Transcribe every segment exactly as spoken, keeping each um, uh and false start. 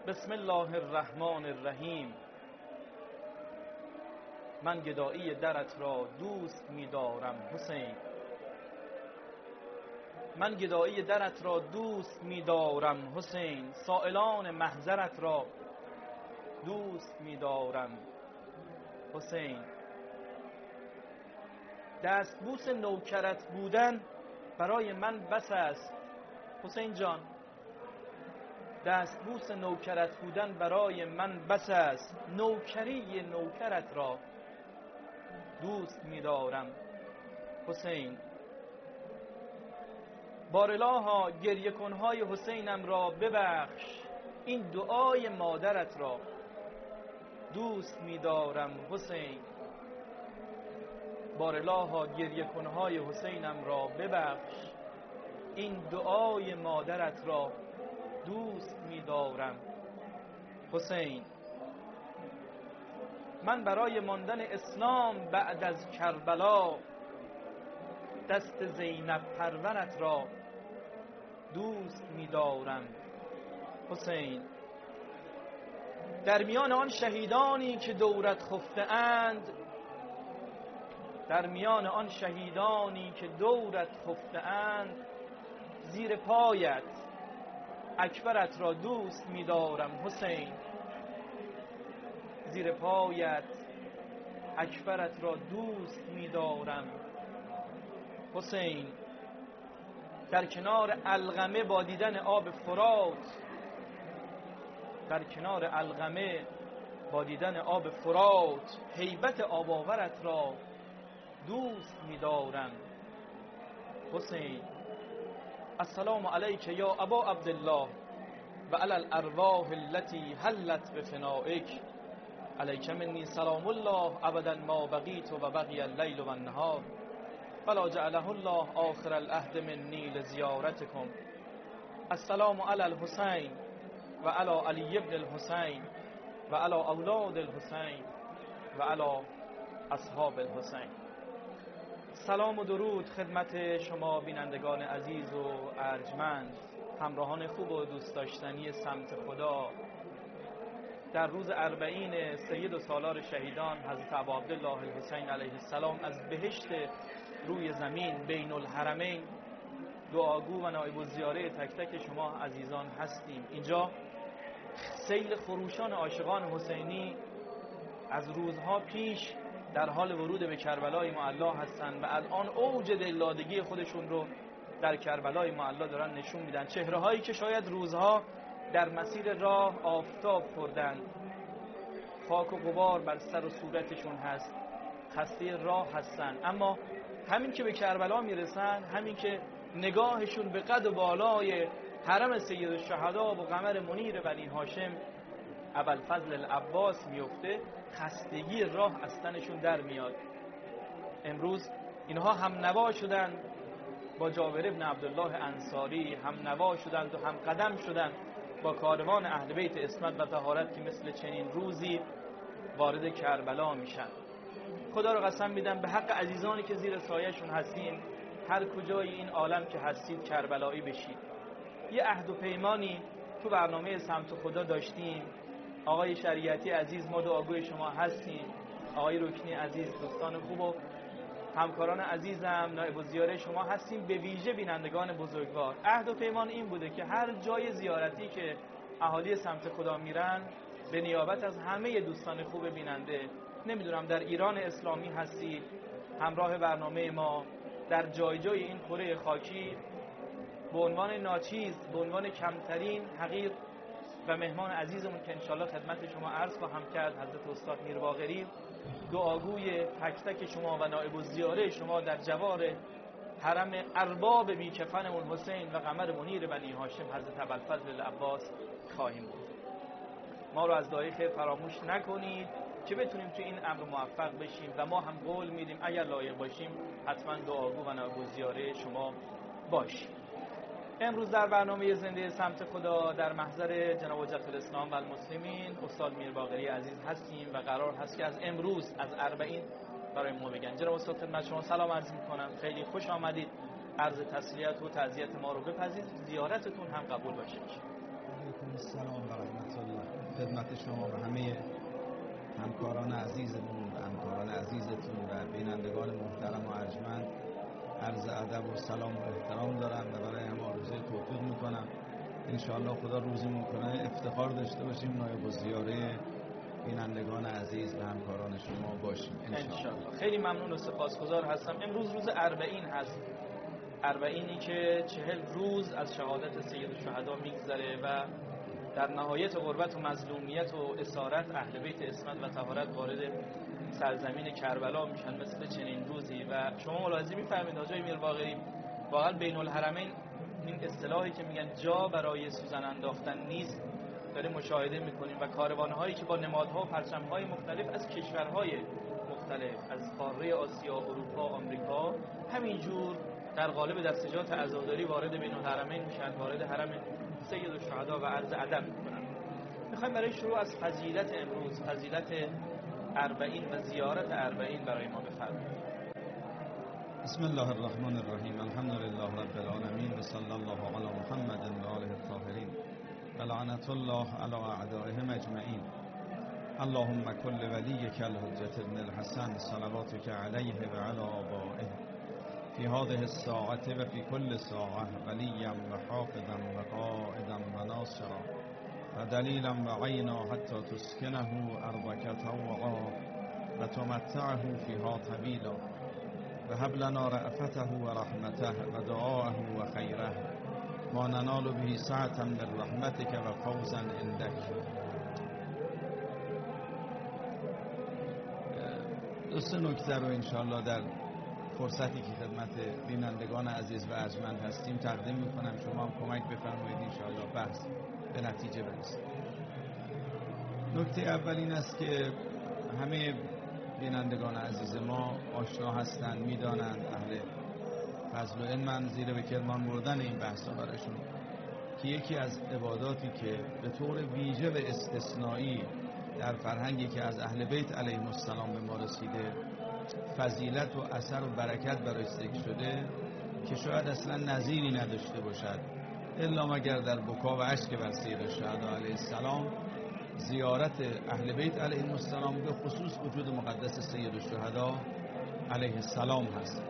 بسم الله الرحمن الرحیم. من گدایی درت را دوست می‌دارم حسین. من گدایی درت را دوست می‌دارم حسین. سائلان محضرت را دوست می‌دارم حسین. دستبوس نوکرت بودن برای من بس است حسین جان. دستبوس نوکرت بودن برای من بس است. نوکری نوکرت را دوست می‌دارم حسین. بارالها گریه کنهای حسینم را ببخش. این دعای مادرت را دوست می‌دارم حسین. بارالها گریه کنهای حسینم را ببخش. این دعای مادرت را دوست می‌دارم حسین. من برای ماندن اسلام بعد از کربلا دست زینب پرورت را دوست می‌دارم حسین. در میان آن شهیدانی که دورت خفته اند، در میان آن شهیدانی که دورت خفته اند، زیر پایت اکبرت را دوست می‌دارم حسین. زیر پایت اکبرت را دوست می‌دارم حسین. در کنار علقمه با دیدن آب فرات، در کنار علقمه با دیدن آب فرات، هیبت آباورت را دوست می‌دارم حسین. السلام علیک یا ابا عبدالله و علی الارواح التي حلت بفنائک. علیک منی سلام الله ابدا ما بقیت و بقی اللیل و النهار فلا جعله الله آخر العهد منی لزیارتکم. السلام علی الحسین و علی علی ابن الحسین و علی اولاد الحسین و علی اصحاب الحسین. سلام و درود خدمت شما بینندگان عزیز و ارجمند، همراهان خوب و دوست داشتنی سمت خدا. در روز اربعین سید و سالار شهیدان حضرت ابا عبدالله الحسین علیه السلام از بهشت روی زمین بین الحرمین دعاگو و نایب الزیاره تک تک شما عزیزان هستیم. اینجا سیل خروشان عاشقان حسینی از روزها پیش در حال ورود به کربلای معلا هستند و الان اوج دلدادگی خودشون رو در کربلای معلا دارن نشون میدن. چهره هایی که شاید روزها در مسیر راه آفتاب خوردن، خاک و غبار بر سر و صورتشون هست، خسته راه هستن، اما همین که به کربلا میرسن، همین که نگاهشون به قد و بالای حرم سید الشهدا و قمر منیر بنی هاشم ابوالفضل العباس میفته، خستگی راه از تنشون در میاد. امروز اینها هم نوا شدن با جابر ابن عبدالله انصاری، هم نوا شدند و هم قدم شدند با کاروان اهل بیت عصمت و طهارت که مثل چنین روزی وارد کربلا میشن. خدا رو قسم میدم به حق عزیزانی که زیر سایه‌شون هستین، هر کجای این عالم که هستید کربلایی بشید. یه عهد و پیمانی تو برنامه سمت خدا داشتیم. آقای شریعتی عزیز، ما دعاگوی شما هستیم. آقای رکنی عزیز، دوستان خوب و همکاران عزیزم، نایب الزیاره شما هستیم، به ویژه بینندگان بزرگوار. عهد و پیمان این بوده که هر جای زیارتی که اهالی سمت خدا میرن، به نیابت از همه دوستان خوب بیننده، نمیدونم در ایران اسلامی هستید، همراه برنامه ما در جای جای این کره خاکی، به عنوان ناچیز، به عنوان کمترین حقیر و مهمان عزیزمون که انشالله خدمت شما عرض خواهم کرد، حضرت استاد میرباقری، دعاگوی تک تک شما و نائب الزیاره شما در جوار حرم ارباب بیکفنمون حسین و قمر منیر بنی هاشم حضرت ابوالفضل العباس خواهیم بود. ما رو از دعای خیر فراموش نکنید که بتونیم تو این امر موفق بشیم و ما هم قول میدیم اگر لایق باشیم حتما دعاگو و نائب الزیاره شما باشیم. امروز در برنامه زنده سمت خدا در محضر جناب حجت الاسلام و المسلمین استاد میرباقری عزیز هستیم و قرار هست که از امروز از اربعین برای ما بگن. جناب استاد خدمت شما سلام عرض میکنم، خیلی خوش آمدید عرض تسلیت و تعزیت ما رو بپذیرید، زیارتتون هم قبول باشه. علیکم السلام و رحمت الله. خدمت شما و همه همکاران عزیزمون و همکاران عزیزتون و بینندگان محترم و ارجمند عرض ادب و سلام و احترام دارم و برای هم آرزوی توفیق میکنم. انشاءالله خدا روزیمون کنه افتخار داشته باشیم نایب الزیاره بینندگان عزیز و همکاران شما باشیم انشاءالله. خیلی ممنون و سپاسگزار هستم. امروز روز اربعین هست، اربعینی که چهل روز از شهادت سید الشهدا میگذره و در نهایت غربت و مظلومیت و اسارت اهل بیت عصمت و طهارت وارد سرزمین کربلا میشن مثل چنین روزی. و شما ملاحظه میفرمایید آقای میرباقری، واقعا بین الحرمین این اصطلاحی که میگن جا برای سوزن انداختن نیست داره مشاهده میکنیم و کاروانهایی که با نمادها و پرچمهای مختلف از کشورهای مختلف از قاره آسیا، اروپا، آمریکا همینجور در قالب دستجات عزاداری وارد بین الحرمین میشن، وارد حرم سید الشهدا و عرض ادب میکنن. میخوایم برای شروع از فضیلت امروز، فضیلت اربعین و زیارت اربعین برای ما بفرمایید. بسم الله الرحمن الرحیم. الحمد لله رب العالمین و صلی الله علی محمد و آله الطاهرین و لعنت الله علی اعدائهم اجمعین. اللهم کل ولیک الحجة ابن الحسن صلواتک علیه و علی آبائه فی هذه الساعة و فی کل ساعة ولیا و حافظا و قائدا و ناصرا و دلیلا و عینا حتی تسکنه ارضک طوعا و تمتعه فیها طویلا و هب لنا رأفته و رحمته و دعاءه و خیره ما ننال به سعة من رحمتك و فوزا عندك. دو سه نکته رو انشاءالله در فرصتی که خدمت بینندگان عزیز و ارجمند هستیم تقدیم میکنم، شما هم کمک بفرمایید انشاءالله بحث به نتیجه برسه. نکته اول این است که همه بینندگان عزیز ما آشنا هستند، میدانند، اهل فضل و علمند زیر به کرمان بردن این بحث ها برشون که یکی از عباداتی که به طور ویژه و استثنایی در فرهنگی که از اهل بیت علیهم السلام به ما رسیده فضیلت و اثر و برکت برای ذکر شده که شاید اصلا نظیری نداشته باشد الا مگر در بکا و اشک بر سید الشهدا علیه السلام زیارت اهل بیت علیهم السلام به خصوص وجود مقدس سید الشهدا علیه السلام هست.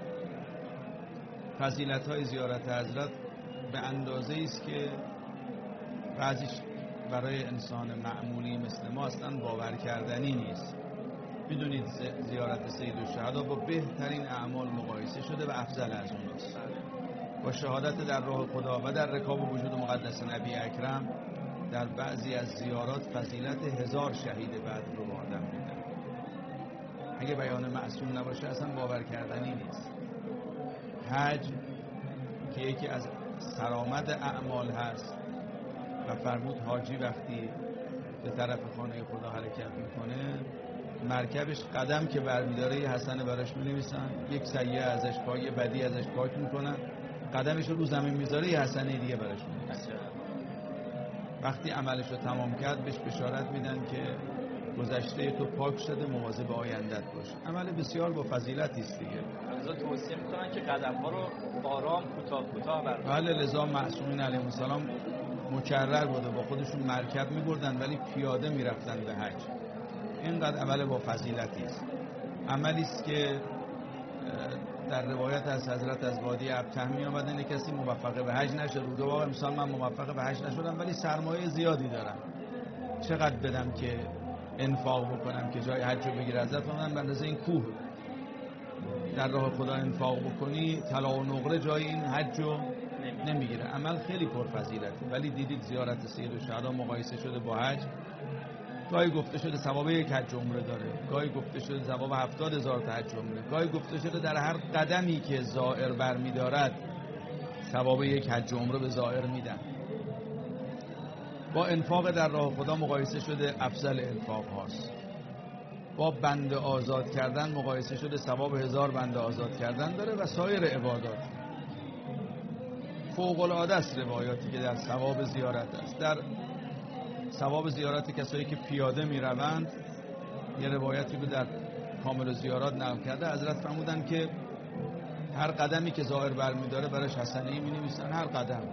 فضیلت های زیارت حضرت به اندازه است که بعضیش برای انسان معمولی مثل ما اصلا باور کردنی نیست. میدونید زیارت سید الشهدا با بهترین اعمال مقایسه شده و افضل از اوناست. با شهادت در راه خدا و در رکاب وجود مقدس نبی اکرم در بعضی از زیارات فضیلت هزار شهید بدر رو آدم میدن. اگه بیان معصوم نباشه اصلا باور کردنی نیست. حج که یکی از سرآمد اعمال هست و فرمود حاجی وقتی به طرف خانه خدا حرکت میکنه مرکبش قدم که برمیداره یه حسنه براش می‌نویسن، یک سیئه ازش پاک، یه بدی ازش پاک میکنن، قدمش رو رو زمین میذاره یه حسنه دیگه براش می‌نویسن. وقتی عملش رو تمام کرد بهش بشارت میدن که گذشته تو پاک شده، مواظب آیندت باش. عمل بسیار با فضیلتی است دیگه. لذا توصیه میکنن که قدم‌ها رو آرام کوتاه کوتاه بردارن. بله، لذا معصومین علیهم السلام مکرر بوده با خودشون مرکب میبردن ولی پیاده میرفتن به حج. اینقدر عمل با فضیلتی است. عملی است که در روایت از حضرت از وادی ابته می آمد این کسی موفق به حج نشد. رو واقع مثال من موفق به حج نشدم ولی سرمایه زیادی دارم، چقدر بدم که انفاق بکنم که جای حج رو بگیره. حضرت فرمودن به اندازه این کوه در راه خدا انفاق بکنی طلا و نقره جای این حج رو نمیگیره. عمل خیلی پرفضیلته. ولی دیدید زیارت سید الشهدا مقایسه شده با حج. گاهی گفته شده ثواب یک حج عمره داره، گاهی گفته شده ثواب هفتاد هزار تا حج عمره، گاهی گفته شده در هر قدمی که زائر برمی‌دارد ثواب یک حج عمره به زائر میدن. با انفاق در راه خدا مقایسه شده افضل انفاق هاست. با بنده آزاد کردن مقایسه شده ثواب هزار بنده آزاد کردن داره و سایر عبادات. فوق العاده است روایاتی که در ثواب زیارت است. در ثواب زیارت کسایی که پیاده می روند یه روایتی رو در کامل زیارات نقل کرده. حضرت فرمودن که هر قدمی که ظاهر برمی‌داره براش حسنه‌ای می‌نویسن، هر قدم.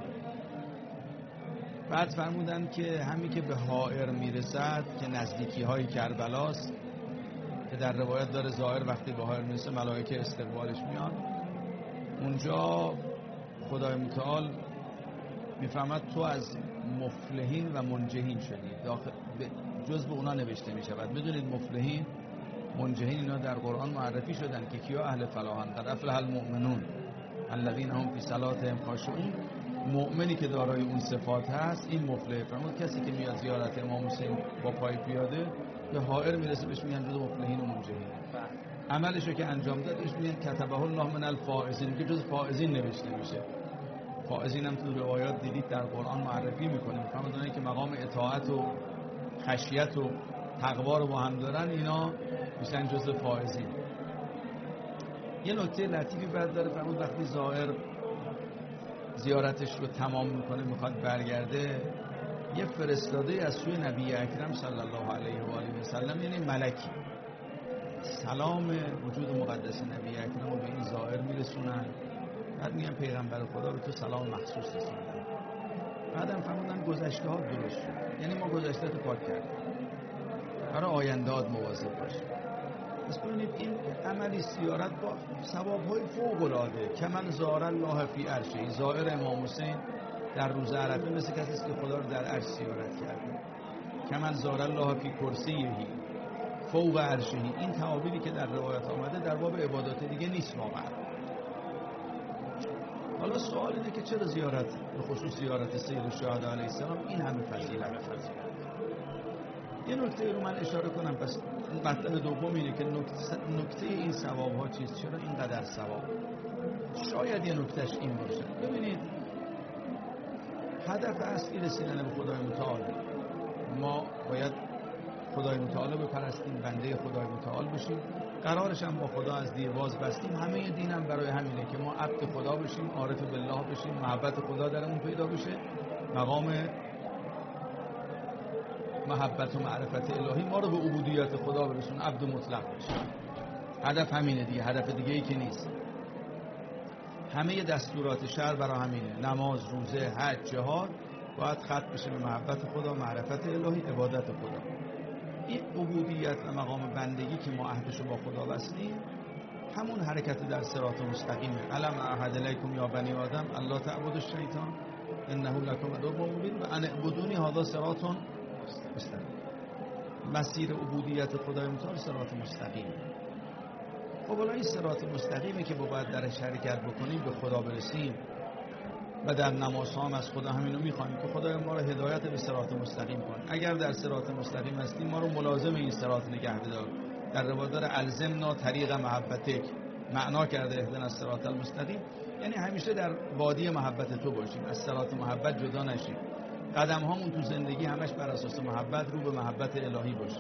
بعد فرمودن که همین که به حائر میرسد که نزدیکی های کربلاست، که در روایت داره ظاهر وقتی به حائر میرسه ملائکه استقبالش میان، اونجا خدای متعال میفهمد تو از مفلحین و منجحین شدی، داخل جزء اونا نوشته میشود. میدونید مفلحین منجحین اینا در قرآن معرفی شدن که کیا اهل فلاحن، قد افلح المؤمنون الذین هم فی صلاتهم خاشعون. مؤمنی که دارای اون صفات هست این مفلح. فرمود کسی که میاد زیارت امام حسین با پای پیاده به حائر میرسه بهش میگن جز مفلحین و منجحین. عملشو که انجام داد بهش میگن کتبه الله من الفائزین، که جز فائزین نوشته میشه. فائزین هم تو روایات دیدید در قرآن معرفی میکنه، میفهمید اونایی که مقام اطاعت و خشیت و تقوا رو با هم دارن اینا میشن جز فائزین. یه نکته لطیفی بعد داره، فرمود وقتی ظاهر زیارتش رو تمام میکنه میخواد برگرده، یه فرستاده از سوی نبی اکرم صلی الله علیه و آله و سلم، یعنی ملکی، سلام وجود مقدس نبی اکرم رو به این ظاهر میرسونن. بعد میگن پیغمبر خدا به تو سلام مخصوص رسوندن. بعدم فرمودن گذشته ها درست شد، یعنی ما گذشته تو پاک کردیم، برای آیندهات مواظب باش. پس ببینید این عملی زیارت با ثواب‌های فوق‌العاده که من زار الله فی عرشه، زائر امام حسین در روز عرفه مثل کسی است که خدا رو در عرش زیارت کرده. که من زار الله فی کرسیه فوق عرشه. این تعابیری که در روایت آمده در باب عبادات دیگه نیست واقعا. حالا سوال اینه که چرا زیارت، به خصوص زیارت سید الشهدا علیه السلام این همه فضیلت؟ یه نکته رو من اشاره کنم. پس مطلب دوم اینه که نکته, نکته این ثواب ها چیست؟ چرا اینقدر ثواب؟ شاید یه نکتهش این باشه. ببینید هدف اصلی رسیدن به خدای متعال، ما باید خدای متعال رو بپرستیم، بنده خدای متعال بشیم. قرارش هم با خدا از دیرباز بستیم. همه دین هم برای همینه که ما عبد خدا بشیم، عارف بالله بشیم، محبت خدا درمون پیدا بشه، مقام محبت و معرفت الهی ما رو به عبودیت خدا برسون، عبد مطلق بشه. هدف همینه دیگه، هدف دیگه ای که نیست. همه دستورات شرع برای همینه، نماز، روزه، حج، جهاد باید ختم بشه به محبت خدا، معرفت الهی، عبادت خدا. این عبودیت و مقام بندگی که ما عهدشو با خدا بستیم همون حرکت در صراط مستقیمه. الم اعهد الیکم یا بنی آدم الا تعبدوا الشیطان انه لکم عدو مبین و ان اعبدونی هذا صراط مستقیم. مسیر عبودیت خدای متعال صراط مستقیم. خب حالا این صراط مستقیمه که باید درش حرکت بکنیم، به خدا برسیم. و در نمازها هم از خدا همینو میخوایم که خدای ما رو هدایت به صراط مستقیم کن. اگر در صراط مستقیم هستیم ما رو ملازم این صراط نگه دار. در روایت داره الزمنا طریق محبتک، معنا کرده اهدنا الصراط المستقیم، یعنی همیشه در وادی محبت تو باشیم، از صراط محبت جدا نشیم. قدم هامون تو زندگی همش بر اساس محبت رو به محبت الهی باشه.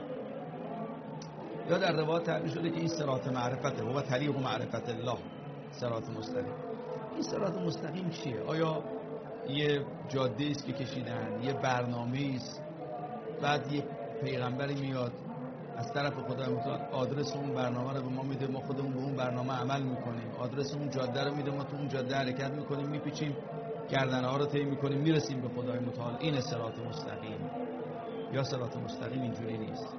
یا در روایت تعبیر شده که این صراط معرفته، هو طریق معرفت الله، صراط مستقیم. این صراط مستقیم چیه؟ آیا یه جاده است که کشیدن، یه برنامه است، بعد یه پیغمبری میاد از طرف خدای متعال آدرس اون برنامه رو به ما میده، ما خودمون به اون برنامه عمل میکنیم، آدرس اون جاده رو میده، ما تو اون جاده حرکت میکنیم، میپیچیم، گردنه ها رو طی میکنیم، میرسیم به خدای متعال. این صراط مستقیم. یا صراط مستقیم اینجوری نیست.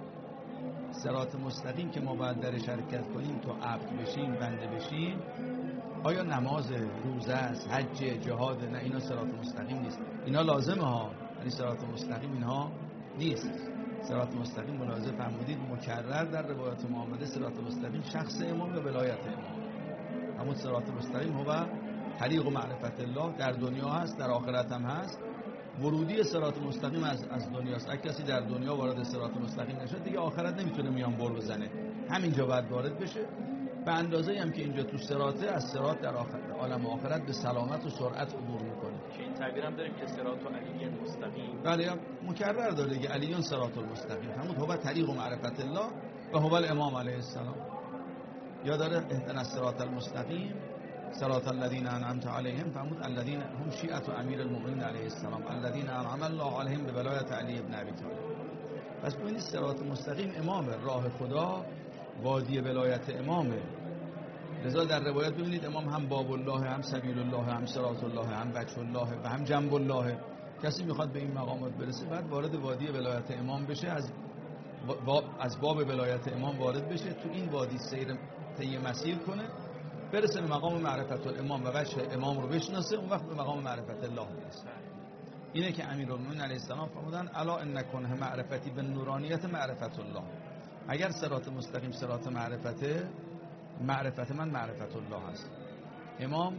صراط مستقیم که ما باید درش حرکت کنیم تا عبد بشیم، بنده بشیم، آیا نماز، روزه است، حج، جهاد؟ نه، اینا صراط مستقیم نیست. اینا لازمه ها، ولی صراط مستقیم اینها نیست. صراط مستقیم ملاحظه فرمودید مکرر در روایات ما آمده، صراط مستقیم شخص امام و ولایت امام. همون صراط مستقیم هو طریق و معرفت الله، در دنیا هست، در آخرت هم هست. ورودی صراط مستقیم از از دنیاست. اگه کسی در دنیا وارد صراط مستقیم نشد دیگه آخرت نمیتونه میان بر بزنه، همینجا باید وارد بشه. به اندازه‌ای هم که اینجا تو صراطه، از صراط در آخر عالم آخرت به سلامت و سرعت عبور میکنه. که این تعبیر هم داریم که صراط علی مستقیم. بله، مکرر داره دیگه، علیون صراط المستقیم. همون هو طریق و معرفت الله و هو الامام علیه السلام. یا داره اهدنا الصراط المستقیم صراط الذین انعمت علیهم، فرمود الذین هم شیعة امیر المؤمنین علیه السلام الذین انعم الله علیهم به ولایت علی ابن ابی طالب. پس ببینید صراط مستقیم امامه، راه خدا وادی ولایت امامه. لذا در روایت ببینید امام هم باب الله، هم سبیل الله، هم صراط الله، هم وجه الله و هم جنب الله. کسی میخواد به این مقامات برسه بعد وارد وادی ولایت امام بشه، از از باب ولایت امام وارد بشه، تو این وادی سیر طی مسیر کنه، برسه به مقام معرفت الامام و وجه امام رو بشناسه، اون وقت به مقام معرفت الله میرسه. اینه که امیرالمومنین علیه السلام فرمودن الا ان کنه معرفتی به نورانیت معرفت الله. اگر صراط مستقیم صراط معرفته، معرفت من معرفت الله هست. امام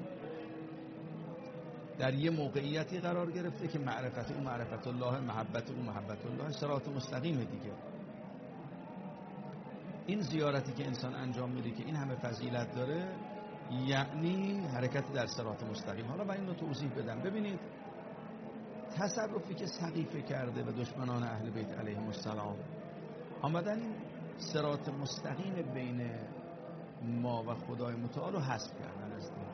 در یه موقعیتی قرار گرفته که معرفت او معرفت الله، محبت او محبت الله، صراط مستقیم دیگه. این زیارتی که انسان انجام میده که این همه فضیلت داره، یعنی حرکت در صراط مستقیم. حالا من این رو توضیح بدم. ببینید تصرفی که سقیفه کرده به دشمنان اهل بیت علیهم السلام، آمدن این صراط مستقیم بین ما و خدای متعال رو حذف کردن از دین.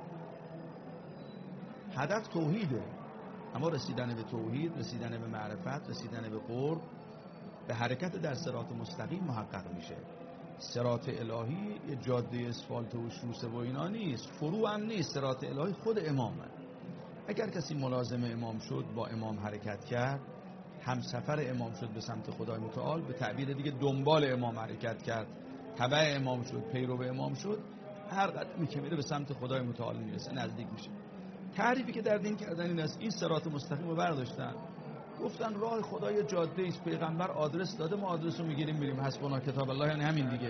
هدف توحیده، اما رسیدن به توحید، رسیدن به معرفت، رسیدن به قرب، به حرکت در صراط مستقیم محقق میشه. صراط الهی یه جاده اسفالت و شوسه و اینا نیست، فرو هم نیست. صراط الهی خود امامه. اگر کسی ملازم امام شد، با امام حرکت کرد، همسفر امام شد به سمت خدای متعال، به تعبیر دیگه دنبال امام حرکت کرد، تبع امام شد، پیرو به امام شد، هر قدمی که میره به سمت خدای متعال میرسه، نزدیک میشه. تعریفی که در دین کردن این است، این صراط مستقیم رو برداشتن، گفتن راه خدای جاده است، پیغمبر آدرس داده، ما آدرس رو میگیریم میریم، حسبنا کتاب الله، یعنی همین دیگه.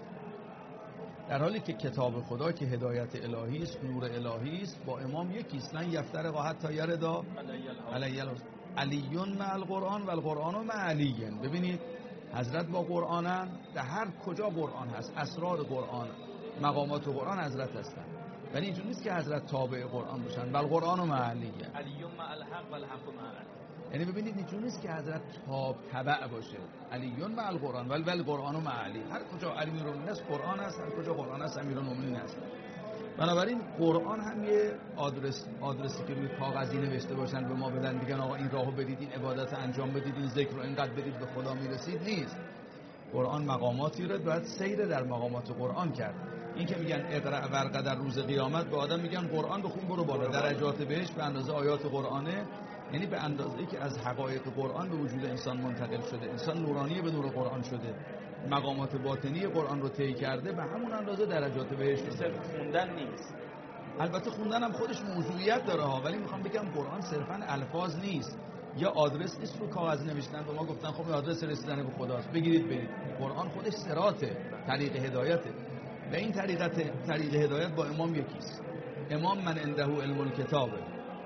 در حالی که کتاب خدا که هدایت الهی است، نور الهی است، با امام یکی است. لن یفترقا حتی یردا علی علیون مع القرآن و القرآن مع علیین. ببینید حضرت با قرآنن، در هر کجا قرآن هست، اسرار قرآن، مقامات قرآن حضرت هستن. ولی اینجور نیست که حضرت تابع قرآن باشن، بل قرآن و مع علیین، علیون مع الحق و الحق مع علی. یعنی ببینید اینجور نیست که حضرت تاب تبع باشه، علیون مع القرآن ولی ولی قرآن و مع علی. هر کجا امیرالمومنین است قرآن هست، هر کجا قرآن هست امیرالمومنین هست. بنابراین قرآن هم یه آدرس آدرسی که روی کاغذی نوشته باشن به ما بدن بگن آقا این راهو برید، این عبادت انجام بدید، این ذکر رو اینقدر برید به خدا میرسید، نیست. قرآن مقاماتی رو باید سیر در مقامات قرآن کرد. این که میگن اقرأ ورقه در روز قیامت، به آدم میگن قرآن بخون برو بالا، درجات بهش به اندازه آیات قرآنه، یعنی به اندازه‌ای که از حقایق قرآن به وجود انسان منتقل شده، انسان نورانی به نور قرآن شده، مقامات باطنی قرآن رو طی کرده، به همون اندازه درجات بهش صرف خوندن نیست. البته خوندن هم خودش موضوعیت داره ها، ولی میخوام بگم قرآن صرفا الفاظ نیست، یا آدرس نیست رو کاغذ نوشتن به ما گفتن خب آدرس رسیدن به خداست بگیرید برید. قرآن خودش صراطه، طریق هدایته، و این طریقت طریق هدایت با امام یکیست. امام من عنده علم الکتابه،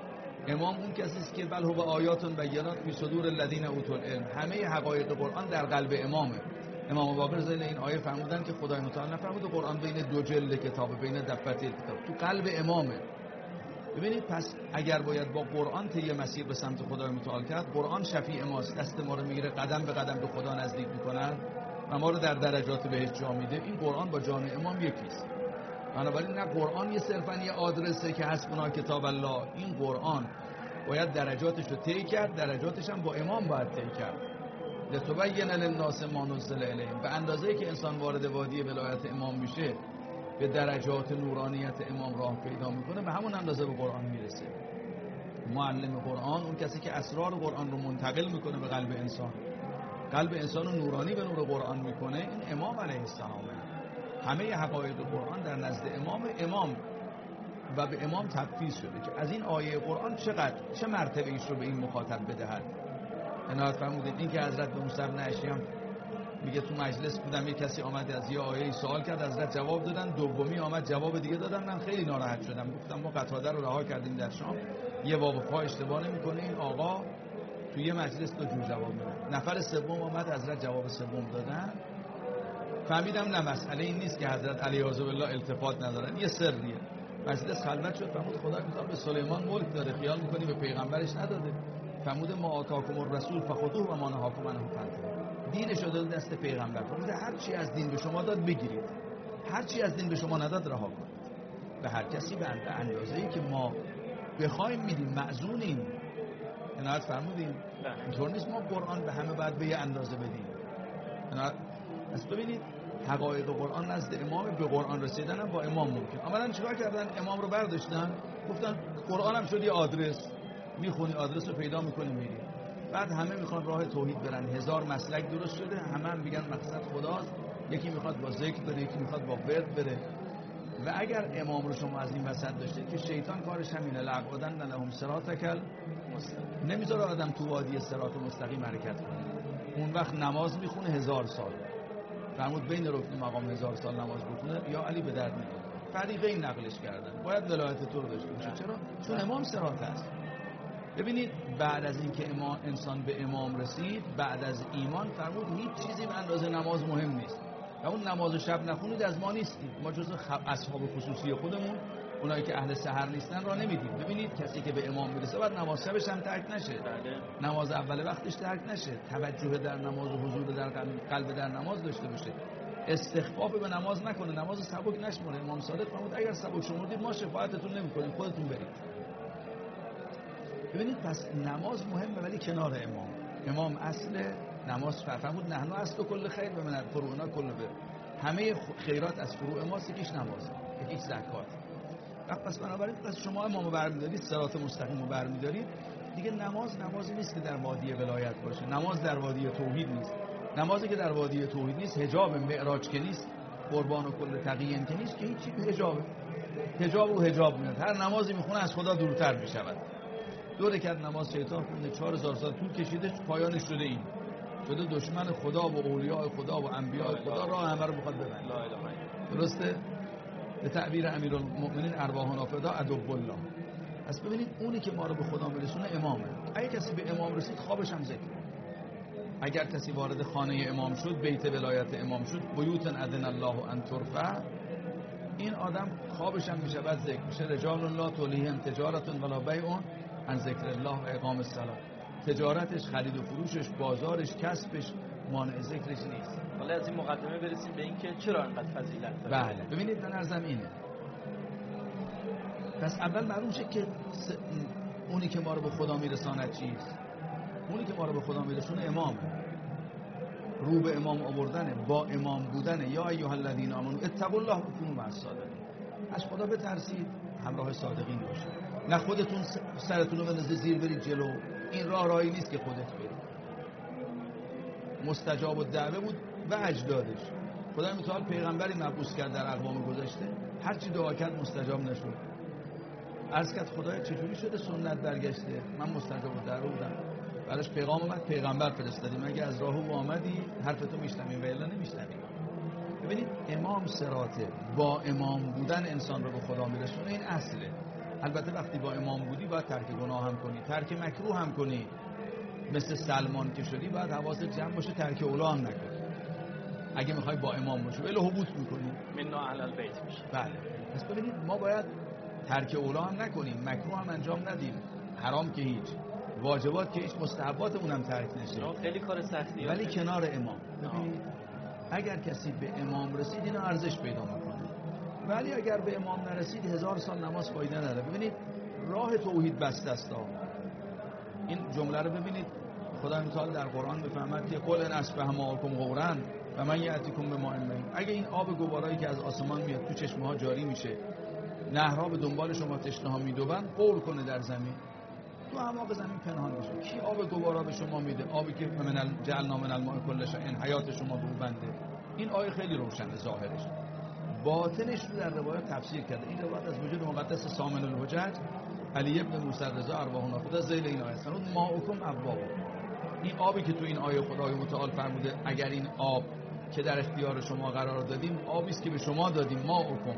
امام اون کسی است که بل هو آیات بینات فی صدور الذین اوتوا العلم، همه حقایق قرآن در قلب امامه. امام باقر زین این آیه فرمودن که خدای متعال نفرمود قرآن بین دو جلد کتاب، بین دفتر کتاب، تو قلب امامه. ببینید پس اگر باید با قرآن طی مسیر به سمت خدای متعال کرد، قرآن شفیع ماست، دست ما رو میگیره، قدم به قدم به خدا نزدیک میکنن و ما رو در درجات بهش جا میده. این قرآن با جان امام یکیست. بنابراین نه قرآن یه صرفا یه آدرسه که حسبنا کتاب الله، این قرآن باید درجاتش رو طی کرد، درجاتش هم با امام باید طی کرد. لتبین للناس ما نزل الیهم، به اندازه‌ای که انسان وارد وادی ولایت امام میشه، به درجات نورانیت امام راه پیدا میکنه، به همون اندازه به قرآن میرسه. معلم قرآن اون کسی که اسرار قرآن رو منتقل میکنه به قلب انسان، قلب انسان رو نورانی به نور قرآن میکنه، این امام علیه السلامه. همه حقایق قرآن در نزد امام امام و به امام تفویض شده که از این آیه قرآن چقدر چه مرتبه ایش رو به این مخاطب بدهد. عنایت فرمودید این که حضرت به موسی بن اشعث میگه تو مجلس بودم، یه کسی آمد از یه آیه سوال کرد، حضرت جواب دادن، دومی آمد جواب دیگه دادن، من خیلی ناراحت شدم، گفتم ما قتاده رو رها کردیم در شام، یه باب پا اشتباه نمیکنه، این آقا تو یه مجلس دو جور جواب میده. نفر سوم آمد حضرت جواب سوم دادن، فهمیدم نه مسئله این نیست که حضرت علیه الله التفات ندارن، یه سریه. مجلس خلوت شد، فرمود خدا میتونه به سلیمان ملک داده، خیال میکنی به پیغمبرش نداده. فرمود ما آتاکم الرسول فخذوه و ما نهاکم عنه فانتهوا، دینش رو داد دست پیغمبر، فرمود هر چی از دین به شما داد بگیرید، هر چی از دین به شما نداد رها کنید. به هر کسی به اندازه‌ای که ما بخوایم میدیم، معزونیم. عنایت فرمودیم اینطور نیست ما قرآن به همه بعد به یه اندازه بدیم. پس ببینید حقایق قرآن نزد امام، به قرآن رسیدن هم با امام ممکن. اولا چیکار کردن؟ امام رو برداشتن گفتن قرآن هم شد یه آدرس، میخونی آدرس رو پیدا میکنی میری. بعد همه میخوان راه توحید برن، هزار مسلک درست شده، همه هم میگن مقصد خداست، یکی میخواد با ذکر بره، یکی میخواد با ورد بره. و اگر امام رو شما از این وسط داشتید که شیطان کارش همینه، لعبادن لهم صراطک نمیذاره آدم تو وادی صراط مستقیم حرکت کنه. اون وقت نماز میخونه هزار سال، فرمود بین رکن مقام هزار سال نماز بخونه یا علی به درد نمیخوره. فریقین نقلش کردن، باید ولایت تو رو داشته باشه. چرا؟ چون امام صراط است. ببینید بعد از اینکه امام انسان به امام رسید، بعد از ایمان فرمود هیچ چیزی به اندازه نماز مهم نیست. و اون نماز شب نخونید از ما نیستیم، ما جزو اصحاب خصوصی خودمون، اونایی که اهل سحر نیستن را نمیدیم. ببینید کسی که به امام برسه باید نماز شبش هم ترک نشه، نماز اول وقتش ترک نشه، توجه در نماز و حضور در قلب در نماز داشته باشه، استخفاف به نماز نکنه، نماز سبک نشمره. امام صادق فرمود اگر سبک شمردید ما شفاعتتون نمی‌کنیم، خودتون برید. ببینید پس نماز مهمه ولی کنار امام. امام اصل نماز فرمود نحنو اصل کل خیر و من فروعنا کل بر. همه خیرات از فروع ماست، یکیش نماز، یکیش زکات. وقت پس بنابراین پس شما امامو برمی‌دارید، صراط مستقیمو برمی‌دارید، دیگه نماز نمازی نیست که در وادی ولایت باشه، نماز در وادی توحید نیست. نمازی که در وادی توحید نیست، حجاب معراج که نیست، قربان و کل تقیین که نیست، که هیچی به حجابه. حجاب رو حجاب میاد، هر نمازی میخونه از خدا دورتر میشود. دو رکعت نماز شیطان خونده چهار هزار سال طول کشیده، پایانش شده این شده دشمن خدا و اولیاء خدا و انبیاء خدا راه همه رو بخواد ببنده. درسته؟ به تعبیر امیرالمؤمنین ارواحنا فدا عدو الله. پس ببینید اونی که ما رو به خدا میرسونه امامه. اگه کسی به امام رسید خوابش هم ذکر. اگر کسی وارد خانه امام شد، بیت ولایت امام شد، بیوت اذن الله ان ترفع، این آدم خوابش هم میشه بعد ذکر میشه. رجال الله تولیهم تجارت ولا بیع عن ذکر الله و اقام الصلاه. تجارتش، خرید و فروشش، بازارش، کسبش مانع ذکرش نیست. حالا از این مقدمه برسیم به این که چرا انقدر فضیلت داره. بله ببینید من عرضم اینه. پس اول معلوم شه که س... اونی که ما رو به خدا میرساند چیست؟ اونی که ما رو به خدا میرسونه امامه. رو به امام آوردنه، با امام بودنه. یا ایها الذین آمنوا اتقوا الله و کونوا مع الصادقین. از خدا بترسید، همراه صادقین باشید. نه خودتون سرتون رو بندازید زیر برید جلو. این راه راهی نیست که خودت بری. مستجاب الدعوه بود و اجدادش. خدا متعال پیغمبری مبعوث کرد در اقوام گذشته، هر چی دعا کرد مستجاب نشد. عرض کرد خدایا چجوری شده سنت برگشته؟ من مستجاب الدعوه بودم، بعدش پیغام اومد پیغمبر فرستادیم، اگه از راه او آمدی حرفتو میشنویم و الا نمیشنویم. ببینید امام صراطه، با امام بودن انسان رو به خدا میرسونه، این اصله. البته وقتی با امام بودی باید ترک گناه هم کنی، ترک مکروه هم کنی، مثل سلمان که شدی باید حواست جمع باشه، ترک اولا هم نکنی اگه میخوای با امام باشی، الا حبوط میکنی، منا اهل البیت میشه. بله. پس ببینید ما باید ترک اولا هم نکنیم، مکروه هم انجام ندیم، حرام که هیچ، واجبات که هیچ، مستحباتمون هم ترک نشه. خیلی کار سختیه ولی کنار امام. ببینید اگر کسی به امام رسید اینا ارزش پیدا میکنه، ولی اگر به امام نرسید هزار سال نماز فایده نداره. ببینید راه توحید بسته است. این جمله رو ببینید خدا متعال در قرآن بفهمد که قل ان اصبح ماءکم غورا و من یأتیکم بماء معین. اگه این آب گوارایی که از آسمان میاد تو چشمه ها جاری میشه، نهرها به دنبال شما تشنه ها میدوبن، غور کنه در زمین، تو اعماق زمین پنهان بشه. کی آب گوارا به شما میده؟ آبی که من جعلنا من الماء کل شیء، این حیات شما رو بنده. این آیه خیلی روشنه ظاهرش، باطنش رو در روایت تفسیر کرده. این روایت از وجود مقدس سامن الحجج علی ابن موسی رضا ارواحنا فدا ذیل این آیه است. ماءکم ابواب. این آبی که تو این آیه خدای متعال فرموده اگر این آب که در اختیار شما قرار دادیم، آبی است که به شما دادیم، ماءکم